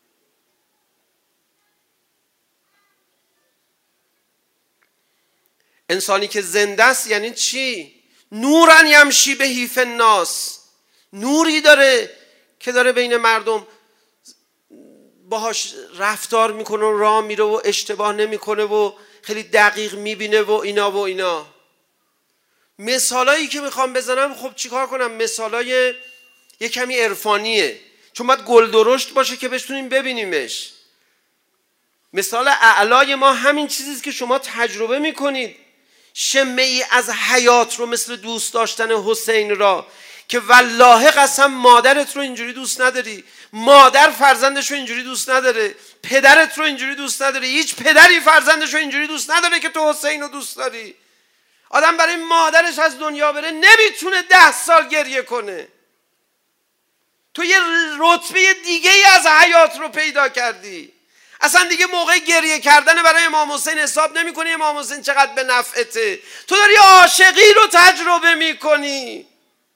انسانی که زنده است یعنی چی؟ نورا یمشی به فی الناس. نوری داره که داره بین مردم باهاش رفتار میکنه و راه میره و اشتباه نمیکنه و خیلی دقیق میبینه و اینا. مثالایی که میخوام بزنم، خب چیکار کنم؟ مثالای یه کمی عرفانیه، چون باید گل درشت باشه که بتونیم ببینیمش. مثال اعلای ما همین چیزیست که شما تجربه میکنید. شمه ای از حیات رو، مثل دوست داشتن حسین را که والله قسم مادرت رو اینجوری دوست نداری، مادر فرزندش رو اینجوری دوست نداره، پدرت رو اینجوری دوست نداره، هیچ پدری فرزندش رو اینجوری دوست نداره که تو حسین رو دوست داری. آدم برای مادرش از دنیا بره نمیتونه 10 سال گریه کنه. تو یه رتبه دیگه ای از حیات رو پیدا کردی. اصلا دیگه موقع گریه کردن برای امام حسین حساب نمی کنی امام حسین چقدر به نفعته. تو داری عاشقی رو تجربه میکنی.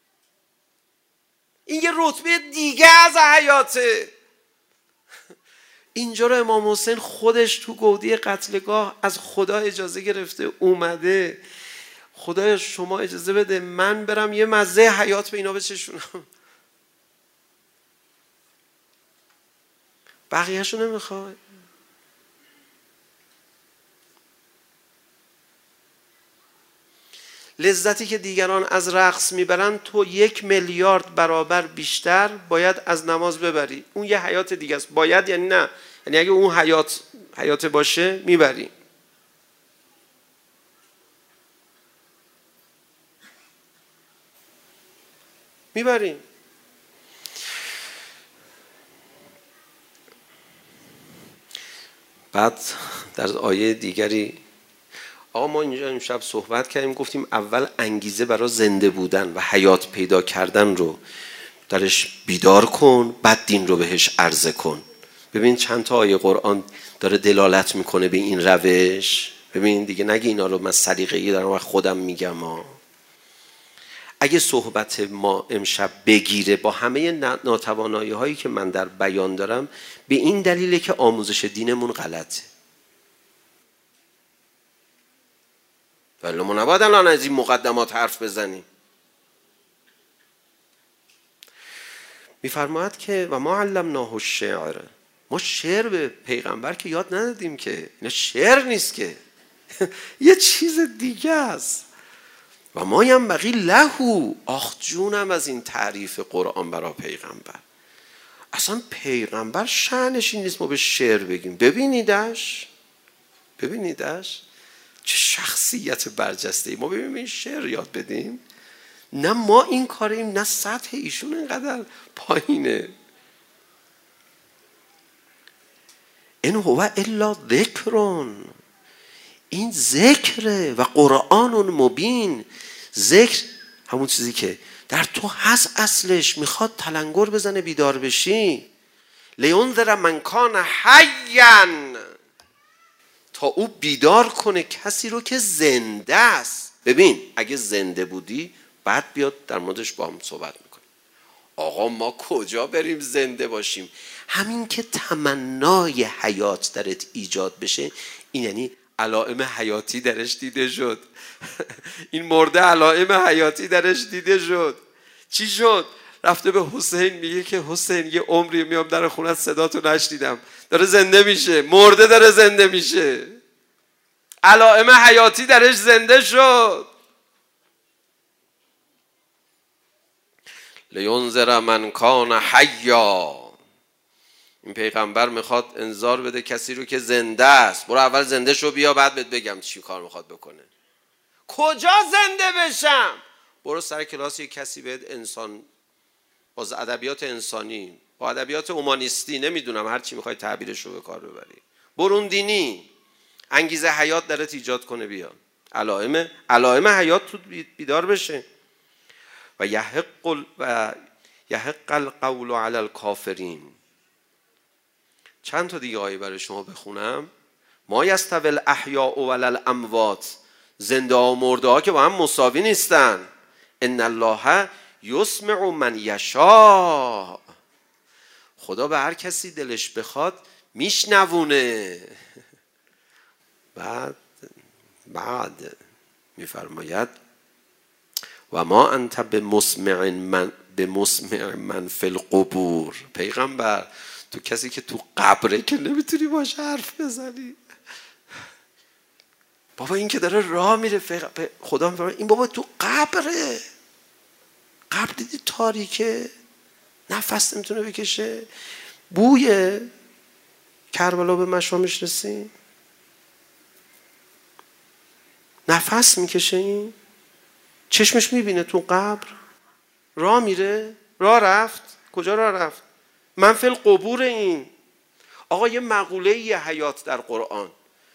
این یه رتبه دیگه از حیاته. اینجا رو امام حسین خودش تو گودی قتلگاه از خدا اجازه گرفته اومده. خدایا شما اجازه بده من برم یه مزه حیات به اینا بچشونم. بقیه‌شو نمیخوای. لذتی که دیگران از رقص میبرن تو 1 میلیارد برابر بیشتر باید از نماز ببری. اون یه حیات دیگه است. باید یعنی نه، یعنی اگه اون حیات باشه میبری. بعد در آیه دیگری آقا ما اینجا امشب صحبت کردیم، گفتیم اول انگیزه برای زنده بودن و حیات پیدا کردن رو درش بیدار کن، بعد دین رو بهش عرضه کن. ببین چند تا آیه قرآن داره دلالت میکنه به این روش. ببین دیگه نگه اینا رو من سلیقه‌ای دارم و خودم میگم اگه صحبت ما امشب بگیره با همه ناتوانایی هایی که من در بیان دارم، به این دلیله که آموزش دینمون غلطه. ولی ما نباید الان از این مقدمات حرف بزنیم. میفرماید که و ما علمناه الشعر، ما شعر به پیغمبر که یاد ندادیم که، اینا شعر نیست که یه چیز دیگه است. و ما ینبغی له، آخ جونم از این تعریف قرآن برای پیغمبر. اصلا پیغمبر شأنش این نیست ما به شعر بگیم. ببینیدش چه شخصیت برجسته ای. ما ببینیم این شعر یاد بدیم؟ نه ما این کاریم، نه سطح ایشون اینقدر پایینه. این هو الا ذکرون، این ذکره و قرآن مبین. ذکر همون چیزی که در تو هست، اصلش میخواد تلنگر بزنه بیدار بشی. لینذر من کان حیا، تا او بیدار کنه کسی رو که زنده است. ببین اگه زنده بودی بعد بیاد در موردش با هم صحبت میکنه. آقا ما کجا بریم زنده باشیم؟ همین که تمنای حیات درت ایجاد بشه، این یعنی علائم حیاتی درش دیده شد. این مرده علائم حیاتی درش دیده شد. چی شد؟ رفته به حسین میگه که حسین یه عمری میام در خونت صداتو نشنیدم، داره زنده میشه. مرده داره زنده میشه، علائم حیاتی درش زنده شد. لینذر من کان حیا، این پیغمبر میخواد انذار بده کسی رو که زنده است. برو اول زنده شو بیا، بعد بهت بگم چی کار میخواد بکنه. کجا زنده بشم؟ برو سر کلاس یک کسی بهت انسان، با ادبیات انسانی، با ادبیات اومانیستی، نمیدونم هر چی میخوای تعبیرش رو به کار ببری، برون دینی، انگیزه حیات درت ایجاد کنه بیا. علائم حیات تو بیدار بشه. و یحق القول علی الکافرین. چند تا دیگه آیه برای شما بخونم. ما یستوی الاحیاء ولا الاموات، زنده و مرده ها که با هم مساوی نیستن. ان الله یسمع من یشاء، خدا به هر کسی دلش بخواد میشنوونه. بعد میفرماید و ما انت بمسمع من فی القبور. پیغمبر تو کسی که تو قبره که نمیتونی باش حرف بزنی. بابا این که داره راه میره، خدا میفرماید این بابا تو قبره. قبر دیدی تاریکه، نفس نمیتونه بکشه. بوی کربلا به مشامش رسید، نفس میکشه. این چشمش میبینه تو قبر، راه میره، راه رفت. کجا راه رفت؟ من فی القبور. این آقا یه مقوله یه حیات در قرآن.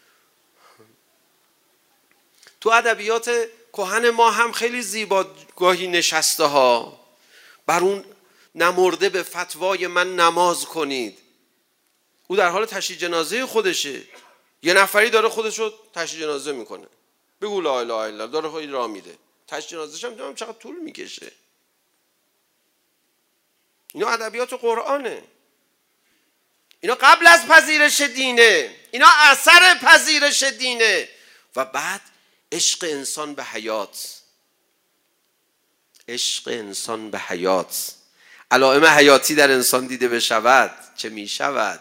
تو ادبیات کهن ما هم خیلی زیبا گاهی نشسته ها، بر اون نمرده به فتوای من نماز کنید. او در حال تشییع جنازه خودشه، یه نفری داره خودشو تشییع جنازه میکنه، بگو لا اله الا الله، داره خودی راه میده. تشییع جنازه‌ش هم دیدم چقدر طول میکشه. اینا ادبیات قرآنه، اینا قبل از پذیرش دینه، اینا اثر پذیرش دینه. و بعد عشق انسان به حیات، عشق انسان به حیات. علائم حیاتی در انسان دیده بشود چه می شود.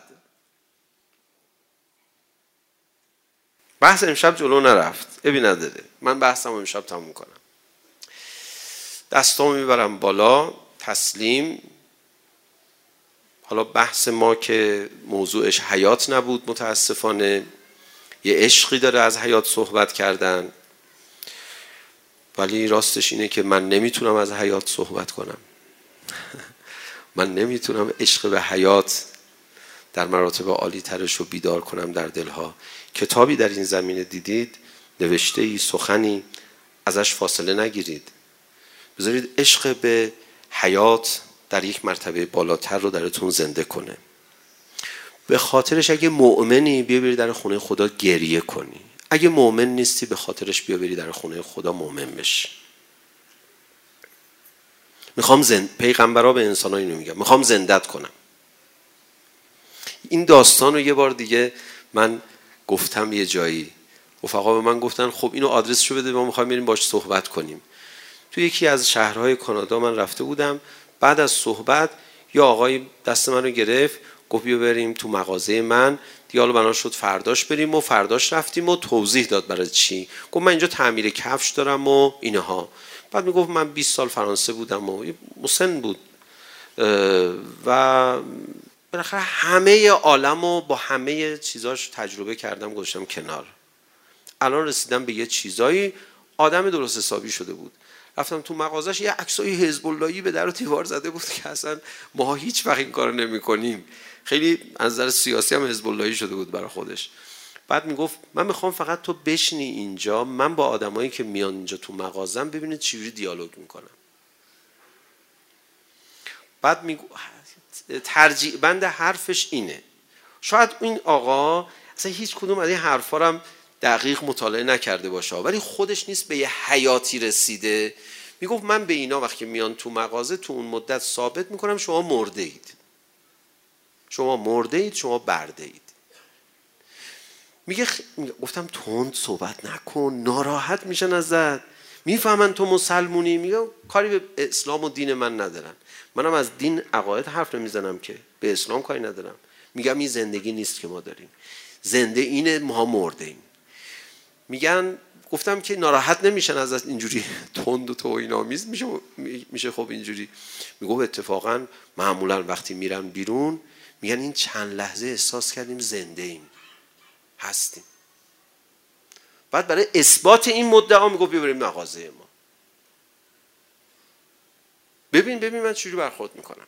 بحث امشب جلو نرفت، ابی نداره. من بحثم امشب تموم کنم. دستامو میبرم بالا، تسلیم. حالا بحث ما که موضوعش حیات نبود متاسفانه، یه عشقی داره از حیات صحبت کردن، ولی راستش اینه که من نمیتونم از حیات صحبت کنم. من نمیتونم عشق به حیات در مراتب عالی ترش رو بیدار کنم در دلها. کتابی در این زمینه دیدید، نوشته‌ای، سخنی، ازش فاصله نگیرید. بذارید عشق به حیات در یک مرتبه بالاتر رو درتون زنده کنه. به خاطرش اگه مؤمنی بیا بری در خونه خدا گریه کنی. اگه مؤمن نیستی به خاطرش بیا بری در خونه خدا مؤمن بشی. میخوام پیغمبرها به انسان‌ها اینو میگن، میخوام زندت کنم. این داستان رو یه بار دیگه من گفتم یه جایی، رفقا به من گفتن خب اینو آدرسشو بده، ما میخوایم بریم باش صحبت کنیم. تو یکی از شهرهای کانادا من رفته بودم، بعد از صحبت یا آقای دست منو گرفت گفت بیا بریم تو مغازه من دیگه. حالا بنا شد فرداش بریم و فرداش رفتیم و توضیح داد برای چی. گفت من اینجا تعمیر کفش دارم و اینها. بعد میگفت من 20 سال فرانسه بودم و مسن بود و بالاخره همه عالمو با همه چیزاش تجربه کردم، گذاشتم کنار. الان رسیدم به یه چیزایی، آدم درست حسابی شده بود. رفتم تو مغازش یه عکسای حزب اللهی به در و دیوار زده بود که اصلا ما هیچ وقت این کارو نمی‌کنیم. خیلی از نظر سیاسی هم حزب اللهی شده بود برای خودش. بعد میگفت من میخوام فقط تو بشینی اینجا، من با آدمایی که میان اینجا تو مغازم ببینید چجوری دیالوگ میکنم. بعد میگفت ترجیح بند حرفش اینه. شاید این آقا اصلا هیچ کدوم از این حرفا رو هم دقیق مطالعه نکرده باشه، ولی خودش نیست به یه حیاتی رسیده. میگفت من به اینا وقتی میان تو مغازه تو اون مدت ثابت میکنم شما مرده اید، شما مرده اید، شما برده اید. میگه گفتم تند صحبت نکن، ناراحت میشن ازت، میفهمن تو مسلمونی. میگه کاری به اسلام و دین من ندارن، منم از دین عقاید حرف نمیزنم که، به اسلام کاری ندارم. میگم این زندگی نیست که ما داریم، زنده اینه، ما مرده ایم. میگن گفتم که ناراحت نمیشن از اینجوری تند و توهین‌آمیز میشه خب اینجوری. میگه اتفاقا معمولا وقتی میرن بیرون میگن این چند لحظه احساس کردیم زنده ایم، هستیم. بعد برای اثبات این مدعا میگه ببریم مغازه ما، ببین من چجوری برخورد میکنم.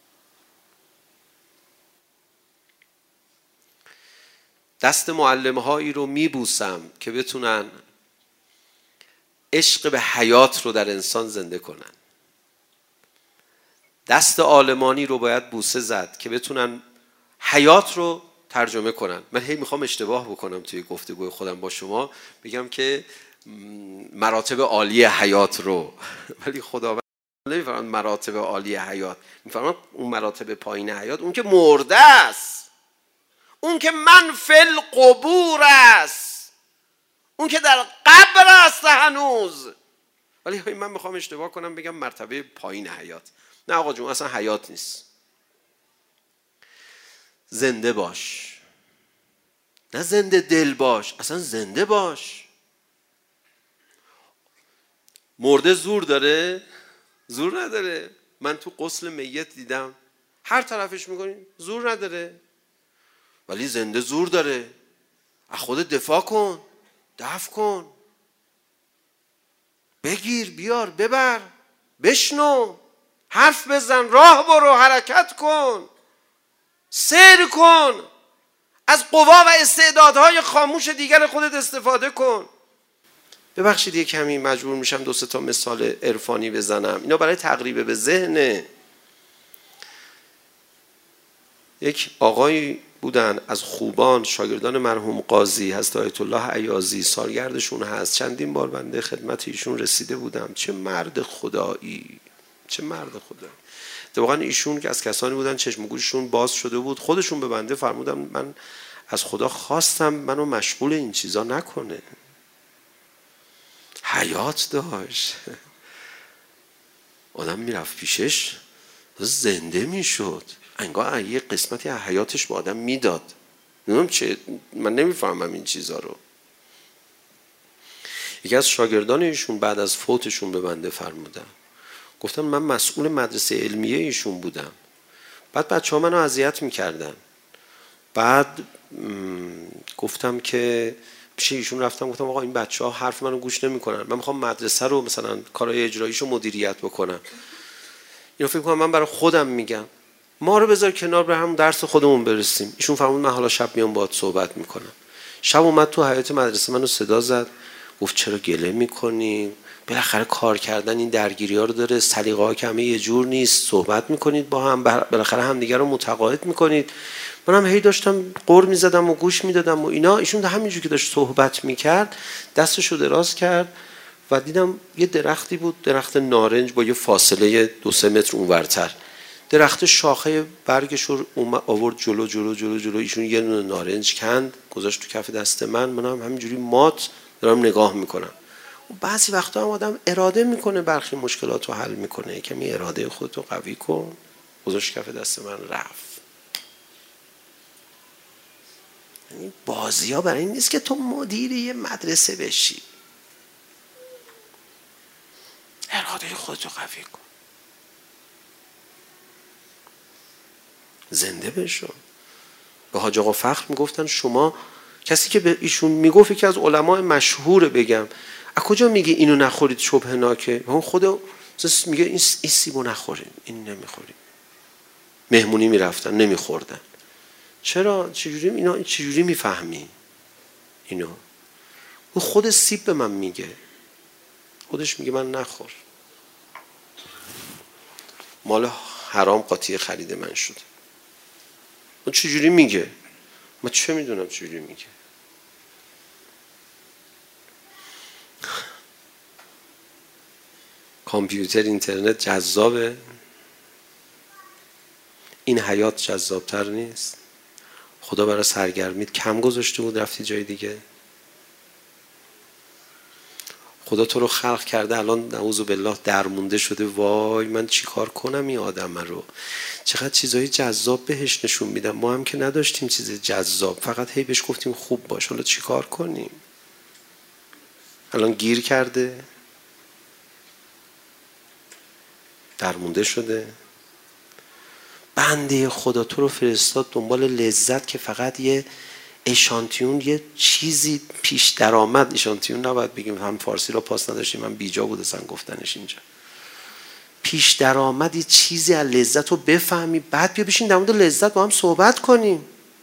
دست معلم‌هایی رو میبوسم که بتونن عشق به حیات رو در انسان زنده کنن. دست عالمانی رو باید بوسه زد که بتونن حیات رو ترجمه کنن. من هی میخوام اشتباه بکنم توی گفتگوی خودم با شما، بگم که مراتب عالی حیات رو، ولی خداوند نمیفرماید مراتب عالی حیات، میفرماید اون مراتب پایین حیات، اون که مرده است، اون که من فی القبور است، اون که در قبر است هنوز. ولی من میخوام اشتباه کنم بگم مرتبه پایین حیات. نه آقا جون، اصلا حیات نیست. زنده باش، نه زنده دل باش، اصلا زنده باش. مرده زور داره؟ زور نداره. من تو غسل میت دیدم هر طرفش میکنیم، زور نداره. ولی زنده زور داره. از خودت دفاع کن، دفع کن، بگیر بیار ببر، بشنو، حرف بزن، راه برو، حرکت کن، سیر کن، از قوا و استعدادهای خاموش دیگر خودت استفاده کن. ببخشید یه کمی مجبور میشم 2-3 تا مثال عرفانی بزنم، اینا برای تقریب به ذهنه. یک آقایی بودن از خوبان، شاگردان مرحوم قاضی حضرت آیت الله عیاضی، سالگردشون هست. چندین بار بنده خدمت ایشون رسیده بودم. چه مرد خدایی، چه مرد خدایی. واقعا ایشون که از کسانی بودن چشم و گوششون باز شده بود، خودشون به بنده فرمودن من از خدا خواستم منو مشغول این چیزا نکنه. حیات داشت، آدم میرفت پیشش زنده میشد، انگار یه قسمتی از حیاتش به آدم میداد. نمیدونم چه، من نمیفهمم این چیزا رو. یکی از شاگردان ایشون بعد از فوتشون به بنده فرمودن، گفتن من مسئول مدرسه علمیه ایشون بودم، بعد بچه‌ها منو اذیت میکردن. بعد گفتم که پیش ایشون رفتم، گفتم آقا این بچه‌ها حرف منو گوش نمیکنن، من میخوام مدرسه رو مثلا کارهای اجراییشو مدیریت بکنم. اینو فکر کنم من برای خودم میگم، ما رو بذار کنار، به هم درس خودمون برسیم. ایشون فرمود من حالا شب میام باهات صحبت میکنم. شب اومد تو حیاط مدرسه منو صدا زد، گفت چرا گله میکنی؟ بالاخره کار کردن این درگیری ها رو داره، سلیقه ها که همه یه جور نیست، صحبت میکنید با هم، بالاخره هم دیگر رو متقاعد میکنید. منم هی داشتم غر میزدم و گوش میدادم و اینا. ایشون همینجور که داشت صحبت میکرد دستشو دراز کرد و دیدم یه درختی بود، درخت نارنج با یه فاصله 2-3 متر اونورتر. درخت شاخه برگش رو آورد جلو جلو جلو جلو. ایشون یه دونه نارنج کند گذاشت تو کف دست منم همینجوری مات دارم نگاه میکنم. بعضی وقتا هم آدم اراده میکنه برخی مشکلات رو حل میکنه. کمی اراده خودتو قوی کن. گذاشت کف دست من رفت. یعنی بازی ها برای این نیست که تو مدیر یه مدرسه بشی. اراده خودتو قوی کن. زنده بشو. به حاج آقا فخر میگفتن شما، کسی که به ایشون میگفت که از علماء مشهور بگم، از کجا میگه اینو نخورید شبه ناکه؟ اون خود میگه این سیبو نخوریم، این نمیخوریم. مهمونی میرفتن نمیخوردن. چرا؟ چجوری میفهمی اینو؟ اون خود سیب به من میگه، خودش میگه من نخور. مال حرام قاطی خرید من شده. اون چجوری میگه؟ من چه میدونم چجوری میگه؟ کامپیوتر اینترنت جذابه؟ این حیات جذابتر نیست؟ خدا برای سرگرمیت کم گذاشته بود رفتی جای دیگه؟ خدا تو رو خلق کرده الان نعوذ بالله درمونده شده. وای من چیکار کنم این آدم رو؟ چقدر چیزای جذاب بهش نشون میدم. ما هم که نداشتیم چیز جذاب، فقط هی بهش گفتیم خوب باش. حالا چیکار کنیم؟ الان گیر کرده، درمونده شده. بنده خدا تو رو فرستاد دنبال لذت که فقط یه اشانتیون، یه چیزی پیش درآمد. اشانتیون نباید بگیم، هم فارسی رو پاس نداشتیم، من بیجا بود اصلا گفتنش اینجا. پیش درآمد یه چیزی از لذت رو بفهمی، بعد بیا بشین در مورد لذت با هم صحبت کنیم.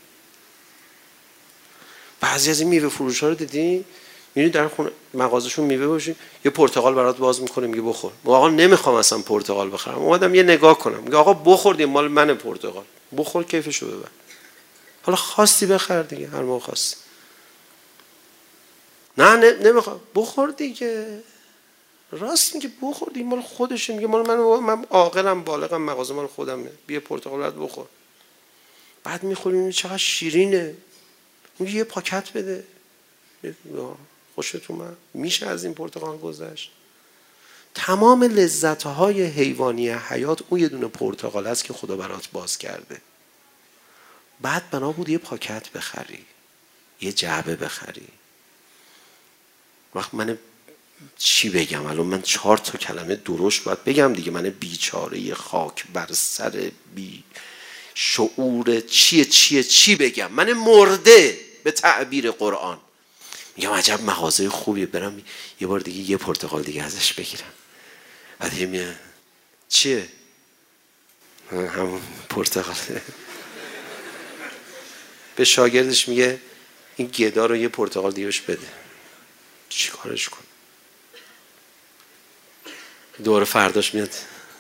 بعضی از این میوه فروش‌ها رو دیدی؟ می‌بینی در خونه مغازه‌شون میوه باشه، یه پرتقال برات باز می‌کنه میگه بخور. آقا نمیخوام اصلا پرتقال بخرم، اومدم یه نگاه کنم. میگه آقا بخوردیم، مال منه پرتقال، بخور کیفشو ببر. حالا خواستی بخر دیگه، هر موقع خواستی. نه نمیخوام. بخور دیگه. راست میگه، بخور دیگه، مال خودشه. میگه مال من عاقلم بالغم، مغازه مال خودمه، بیا پرتقال برات بخور. بعد میخوری چقدر شیرینه. میگه یه پاکت بده. خوشت اومد؟ میشه از این پرتقال گذشت؟ تمام لذت‌های حیوانی حیات اون یه دونه پرتقال است که خدا برات باز کرده. بعد بنا بود یه پاکت بخری، یه جعبه بخری. وقت من چی بگم الان؟ من 4 کلمه درشت باید بگم دیگه. من بیچاره خاک بر سر بی شعور چی بگم؟ من مرده به تعبیر قرآن. میگم عجب مغازه خوبیه، برم یه بار دیگه یه پرتقال دیگه ازش بگیرم. بعد میگم چیه؟ همون پرتقاله. به شاگردش میگه این گدا رو یه پرتقال دیگه بهش بده. چی کارش کن؟ دوره فرداش میاد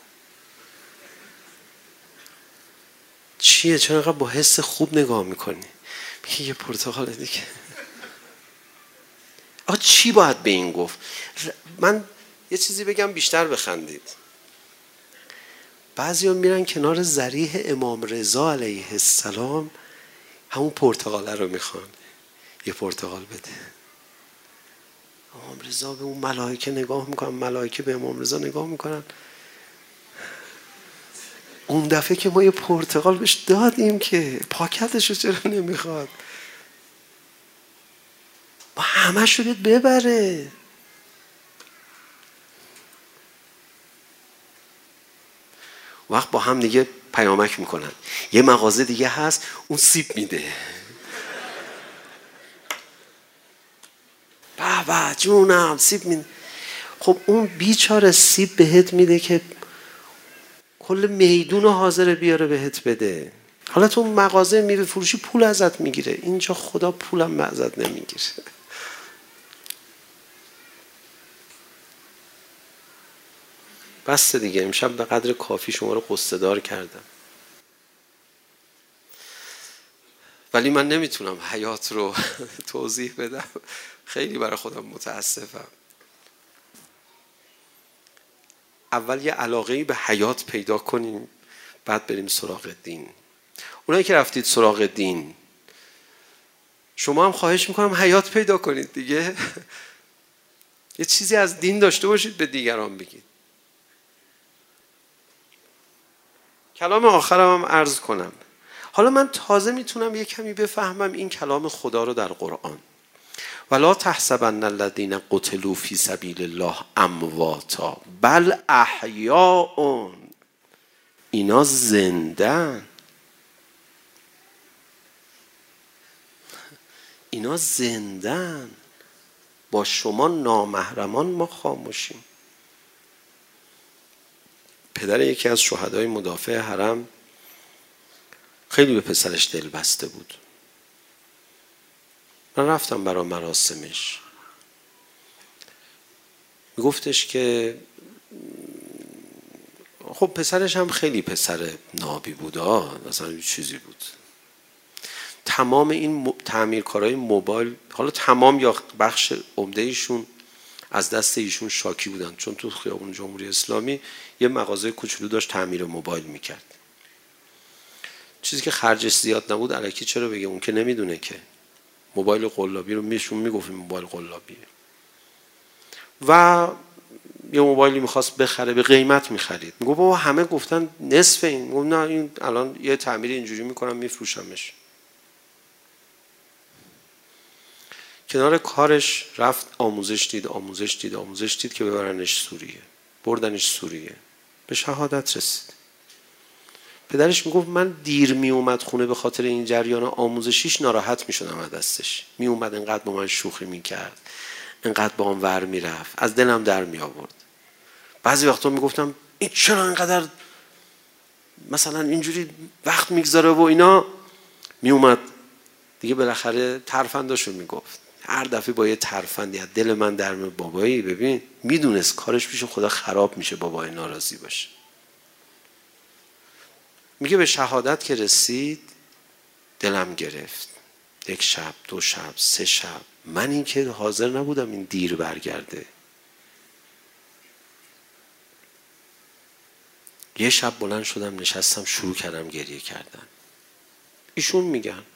چیه؟ چرا انقدر با حس خوب نگاه میکنی؟ میگه یه پرتقال دیگه. آقا چی باید به این گفت؟ من یه چیزی بگم بیشتر بخندید. بعضیا میرن کنار ضریح امام رضا علیه السلام، همون پرتقاله رو میخوان، یه پرتقال بده. امام رضا به اون ملائکه نگاه میکنن، ملائکه به امام رضا نگاه میکنن. اون دفعه که ما یه پرتقال بهش دادیم که پاکتش رو چرا نمیخواد؟ با همه شدید ببره. وقت با هم دیگه پیامک میکنن. یه مغازه دیگه هست اون سیب میده. بابا جونم سیب میده. خب اون بیچاره سیب بهت میده که کل میدون حاضر بیاره بهت بده. حالا تو مغازه میوه فروشی پول ازت میگیره، اینجا خدا پولم ازت نمیگیره. بس دیگه، امشب به قدر کافی شما رو قصه دار کردم. ولی من نمیتونم حیات رو توضیح بدم، خیلی برای خودم متاسفم. اول یه علاقه‌ای به حیات پیدا کنیم، بعد بریم سراغ دین. اونایی که رفتید سراغ دین، شما هم خواهش میکنم حیات پیدا کنید دیگه. یه چیزی از دین داشته باشید به دیگران بگید. کلام آخرم هم عرض کنم. حالا من تازه میتونم یه کمی بفهمم این کلام خدا رو در قرآن. ولا تحسبن الذین قتلوا فی سبیل الله امواتا بل احیاء. اینا زندن. اینا زندن. با شما نامحرمان ما خاموشیم. پدر یکی از شهدای مدافع حرم خیلی به پسرش دل بسته بود. من رفتم برای مراسمش. میگفتش که خب پسرش هم خیلی پسر نابی بود، مثلا یه چیزی بود. تمام این تعمیرکارای موبایل، حالا تمام یا بخش عمده ایشون از دست ایشون شاکی بودن، چون تو خیابون جمهوری اسلامی یه مغازه کوچولو داشت تعمیر موبایل میکرد. چیزی که خرجش زیاد نبود الکی چرا بگه؟ اون که نمیدونه که موبایل قلابی رو میشون میگفت موبایل قلابیه. و یه موبایلی میخواست بخره، به قیمت میخرید. میگه بابا همه گفتن نصف این. میگم نه، این الان یه تعمیر اینجوری میکنم میفروشمش. کنار کارش رفت آموزش دید که ببرنش سوریه. بردنش سوریه، به شهادت رسید. پدرش میگفت من دیر میومد خونه به خاطر این جریان آموزشیش ناراحت میشدم از دستش. میومد انقدر با من شوخی میکرد، انقدر با من ور میرفت، از دلم در می آورد. بعضی وقتا میگفتم این چرا انقدر مثلا اینجوری وقت میگذاره و اینا. میومد دیگه بالاخره ترفنداشو میگفت. هر دفعه با یه ترفندی از دل من در میاد. بابایی ببین میدونست کارش پیش خدا خراب میشه، بابای ناراضی باشه. میگه به شهادت که رسید دلم گرفت. 1 شب، 2 شب، 3 شب. من این که حاضر نبودم این دیر برگرده. یه شب بلند شدم نشستم شروع کردم گریه کردن. ایشون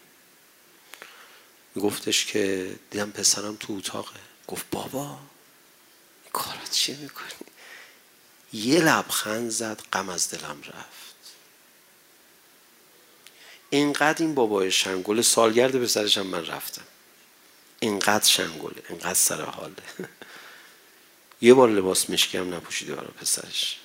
میگفتش که دیدم پسرم تو اتاقه. گفت بابا این کارات چی میکنی؟ یه لبخند زد، غم از دلم رفت. اینقدر این بابای شنگل، سالگرد پسرش هم من رفتم، اینقدر شنگله، اینقدر سر حاله. یه بار لباس مشکی هم نپوشیده برای پسرش.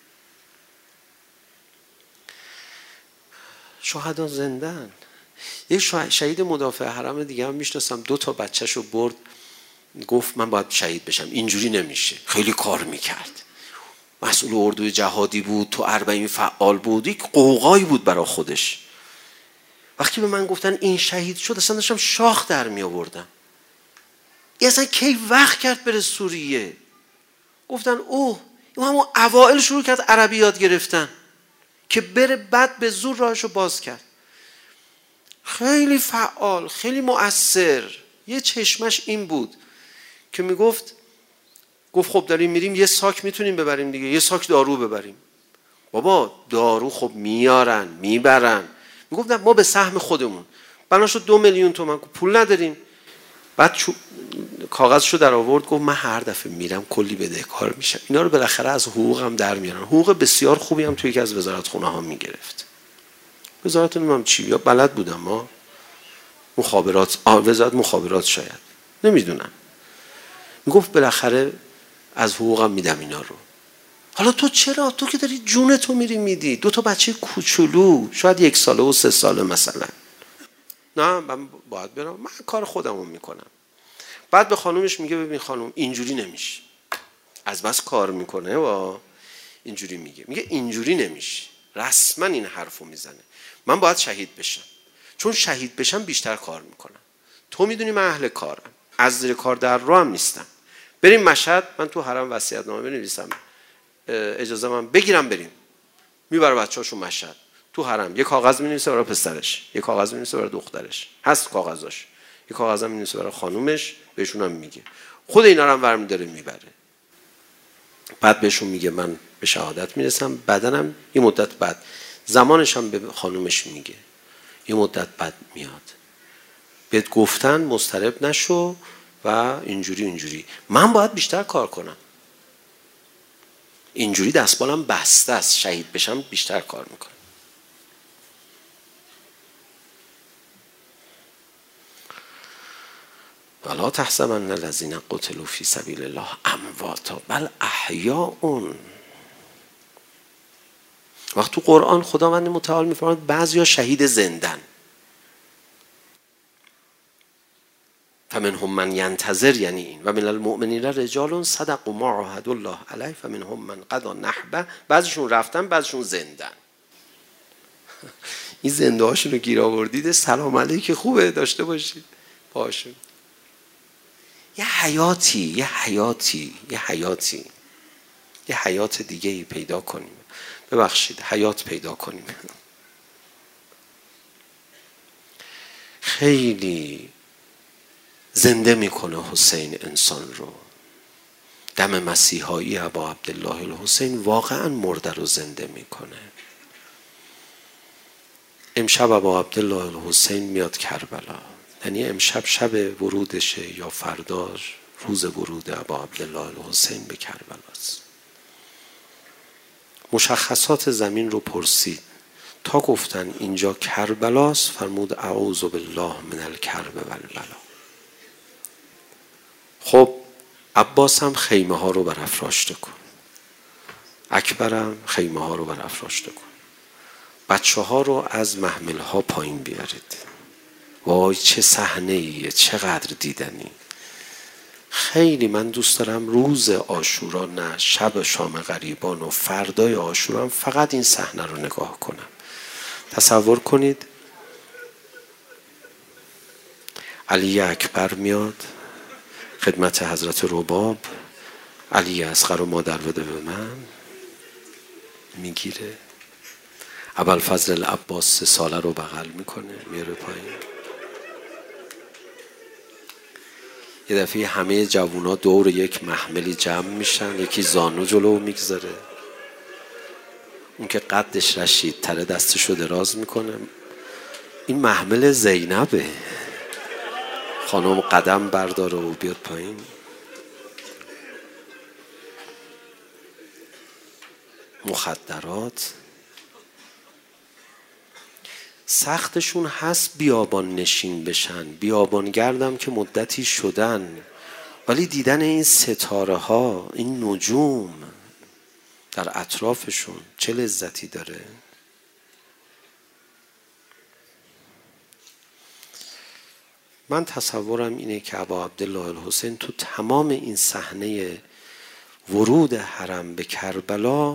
شهدا زندن. یک شهید مدافع حرم دیگه هم میشناسم، 2 تا بچه‌شو برد، گفت من باید شهید بشم، اینجوری نمیشه. خیلی کار میکرد، مسئول اردوی جهادی بود، تو اربعین فعال بود، یک قوقایی بود برای خودش. وقتی به من گفتن این شهید شد اصلا داشتم شاخ در می آوردم. این اصلا کی وقت کرد بره سوریه؟ گفتن اوه این همون اوائل شروع کرد عربی یاد گرفتن که بره، بعد به زور راهشو باز کرد. خیلی فعال، خیلی مؤثر. یه چشمش این بود که گفت خب داریم میریم، یه ساک میتونیم ببریم دیگه، یه ساک دارو ببریم. بابا دارو خب میارن میبرن. میگفت ما به سهم خودمون. بناشو 2 میلیون تومان پول نداریم. بعد کاغذشو در آورد، گفت من هر دفعه میرم کلی بدهکار میشم، اینا رو بالاخره از حقوقم در میارن. حقوق بسیار خوبی هم توی یکی از وزارتخونه ها میگرفت. وزارت نمیدونم چی، یا بلد بودم ما مخابرات، وزارت مخابرات شاید، نمیدونم. میگفت بالاخره از حقوقم میدم اینا رو. حالا تو چرا؟ تو که داری جونتو میری میدی. 2 تا بچه کوچولو، شاید 1 ساله و 3 ساله مثلا. نه من باید برم، من کار خودمو میکنم. بعد به خانومش میگه ببین خانوم اینجوری نمیشه. از بس کار میکنه و اینجوری میگه اینجوری نمیشه. رسما این حرفو میزنه. من باید شهید بشم، چون شهید بشم بیشتر کار میکنم. تو میدونی من اهل کارم، از زیر کار در رو هم نیستم. بریم مشهد، من تو حرم وصیت‌نامه بنویسم، اجازه من بگیرم بریم. میبره بچه‌هاشو مشهد. تو حرم یه کاغذ می‌نویسه برای پسرش، یه کاغذ می‌نویسه برای دخترش، هست کاغذاش، یه کاغذ هم می‌نویسه برای خانومش، بهشون هم میگه. خود اینا رو هم برمی داره میبره. بعد بهشون میگه من به شهادت میرسم، بدنم یه مدت بعد، زمانش هم به خانومش میگه یه مدت بعد میاد. بهت گفتن مضطرب نشو و اینجوری من باید بیشتر کار کنم، اینجوری دستبالم بسته است، شهید بشم بیشتر کار میکنم. ولا تحسبن الذین قتلوا فی سبیل الله امواتا بل احیاء. وقت تو قرآن خداوند متعال میفرماید بعضیا شهید زندن. فمنهم من ینتظر، یعنی این و من المؤمنین رجال صدقوا ما عاهدوا الله علیه فمنهم من قضی نحبه. بعضیشون رفتن، بعضیشون زندن. این زنده هاشون رو گیر آوردید، سلام علیک، خوبه داشته باشید باشون. یه حیات دیگه ای پیدا کنیم. ببخشید، حیات پیدا کنیم. خیلی زنده میکنه حسین انسان رو. دم مسیحایی ابا عبدالله الحسین واقعا مرده رو زنده میکنه. امشب ابا عبدالله الحسین میاد کربلا، یعنی امشب شب ورودشه یا فردا روز ورود ابا عبدالله الحسین به کربلاست. مشخصات زمین رو پرسید، تا گفتن اینجا کربلاست فرمود اعوذ بالله من الکرب و البلا. خب عباس هم خیمه ها رو برافراشته کن، اکبرم خیمه ها رو برافراشته کن، بچه ها رو از محمل ها پایین بیارید. وای چه صحنه ایه، چقدر دیدنی. خیلی من دوست دارم روز عاشورا نه شب شام غریبان و فردای عاشورا هم فقط این صحنه رو نگاه کنم. تصور کنید علی اکبر میاد خدمت حضرت رباب، علی اصغر رو مادر بده به من، میگیره ابوالفضل العباس 3 ساله رو بغل میکنه میاره پایین. یه دفعه همه جوونا دور یک محملی جمع میشن، یکی زانو جلو میگذاره، اون که قدش رشید تره دستشو دراز میکنه، این محمل زینبه، خانم قدم برداره و بیاد پایین. مخدرات سختشون هست بیابان نشین بشن، بیابان گردم که مدتی شدن، ولی دیدن این ستاره ها، این نجوم در اطرافشون چه لذتی داره. من تصورم اینه که ابا عبدالله الحسین تو تمام این صحنه ورود حرم به کربلا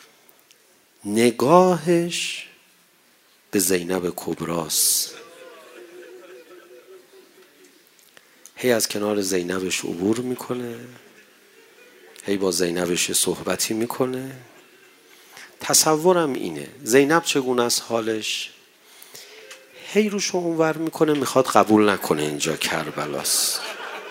نگاهش به زینب کبراست. هی از کنار زینبش عبور میکنه، هی با زینبش صحبتی میکنه. تصورم اینه زینب چگونه است حالش، هی روشو اونور میکنه، میخواد قبول نکنه اینجا کربلاست.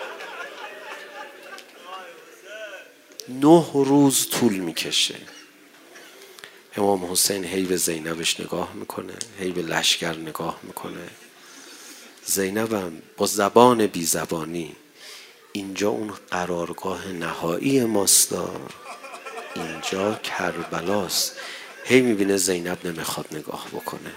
9 روز طول میکشه. امام حسین هی به زینبش نگاه میکنه، هی به لشکر نگاه میکنه. زینبم با زبان بی زبانی اینجا اون قرارگاه نهایی ماستا، اینجا کربلاست. هی میبینه زینب نمیخواد نگاه بکنه،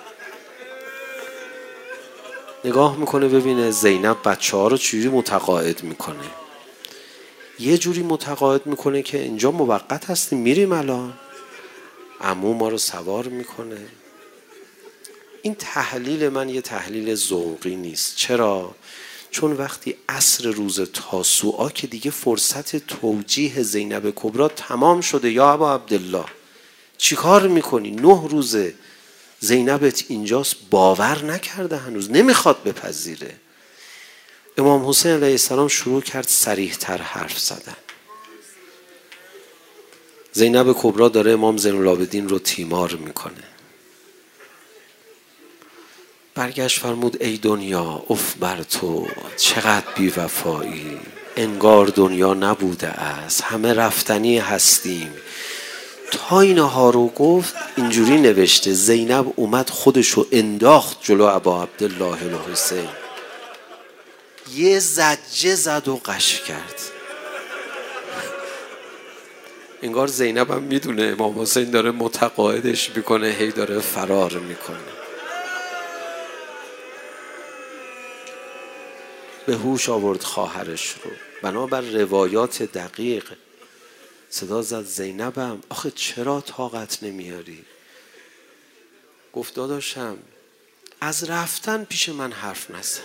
نگاه میکنه ببینه زینب بچه ها رو چجوری متقاعد میکنه. یه جوری متقاعد میکنه که اینجا موقت هستیم میریم الان، عمو ما رو سوار میکنه. این تحلیل من یه تحلیل ذوقی نیست. چرا؟ چون وقتی عصر روز تاسوعا که دیگه فرصت توجیه زینب کبرا تمام شده، یا ابا عبدالله چی کار میکنی؟ 9 روزه زینبت اینجاست، باور نکرده، هنوز نمیخواد بپذیره. امام حسین علیه السلام شروع کرد صریح تر حرف زدن. زینب کبرا داره امام زین العابدین رو تیمار میکنه. برگشت فرمود ای دنیا اف بر تو چقدر بی وفایی، انگار دنیا نبوده است، همه رفتنی هستیم. تا اینها رو گفت اینجوری نوشته زینب اومد خودشو انداخت جلو ابا عبدالله الحسین، یه زجه زد و قش کرد. انگار زینب هم میدونه امام حسین داره متقاعدش میکنه، هی داره فرار میکنه. به هوش آورد خواهرش رو، بنابر روایات دقیق صدا زد زینبم آخه چرا طاقت نمیاری؟ گفت داداشم از رفتن پیش من حرف نزن.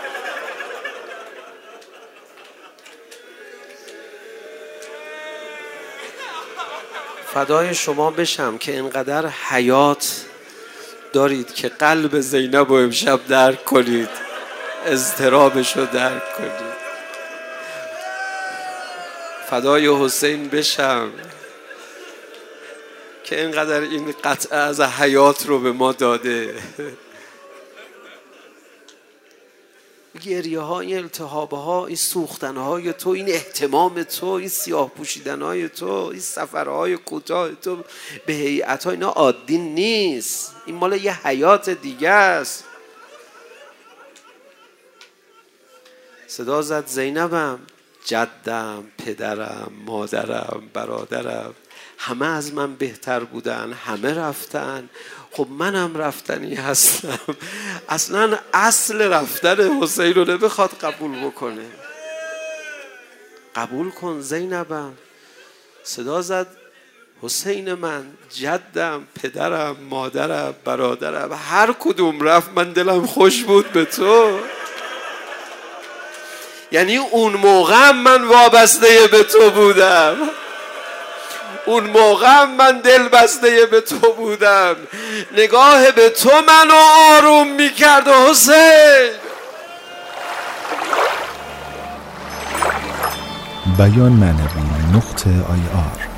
فدای شما بشم که اینقدر حیات دارید که قلب زینب رو امشب درک کنید، اضطرابش رو درک کنید. فدای حسین بشم که اینقدر این قطعه از حیات رو به ما داده. گریه ها، این التهاب ها، این سوختن های تو، این اهتمام تو، این سیاه پوشیدن های تو، این سفرهای کوتاه تو به هیئت ها، اینا عادی نیست، این مال یه حیات دیگه است. صدا زد زینبم جدم، پدرم، مادرم، برادرم همه از من بهتر بودن، همه رفتن، خب منم رفتنی هستم. اصلا اصل رفتن حسین رو نمیخواد قبول بکنه. قبول کن زینبم. صدا زد حسین من جدم، پدرم، مادرم، برادرم هر کدوم رفت من دلم خوش بود به تو. یعنی اون موقع من وابسته به تو بودم، اون موقع من دل بسته به تو بودم، نگاه به تو منو آروم میکرد حسین. بیان معنوی .ir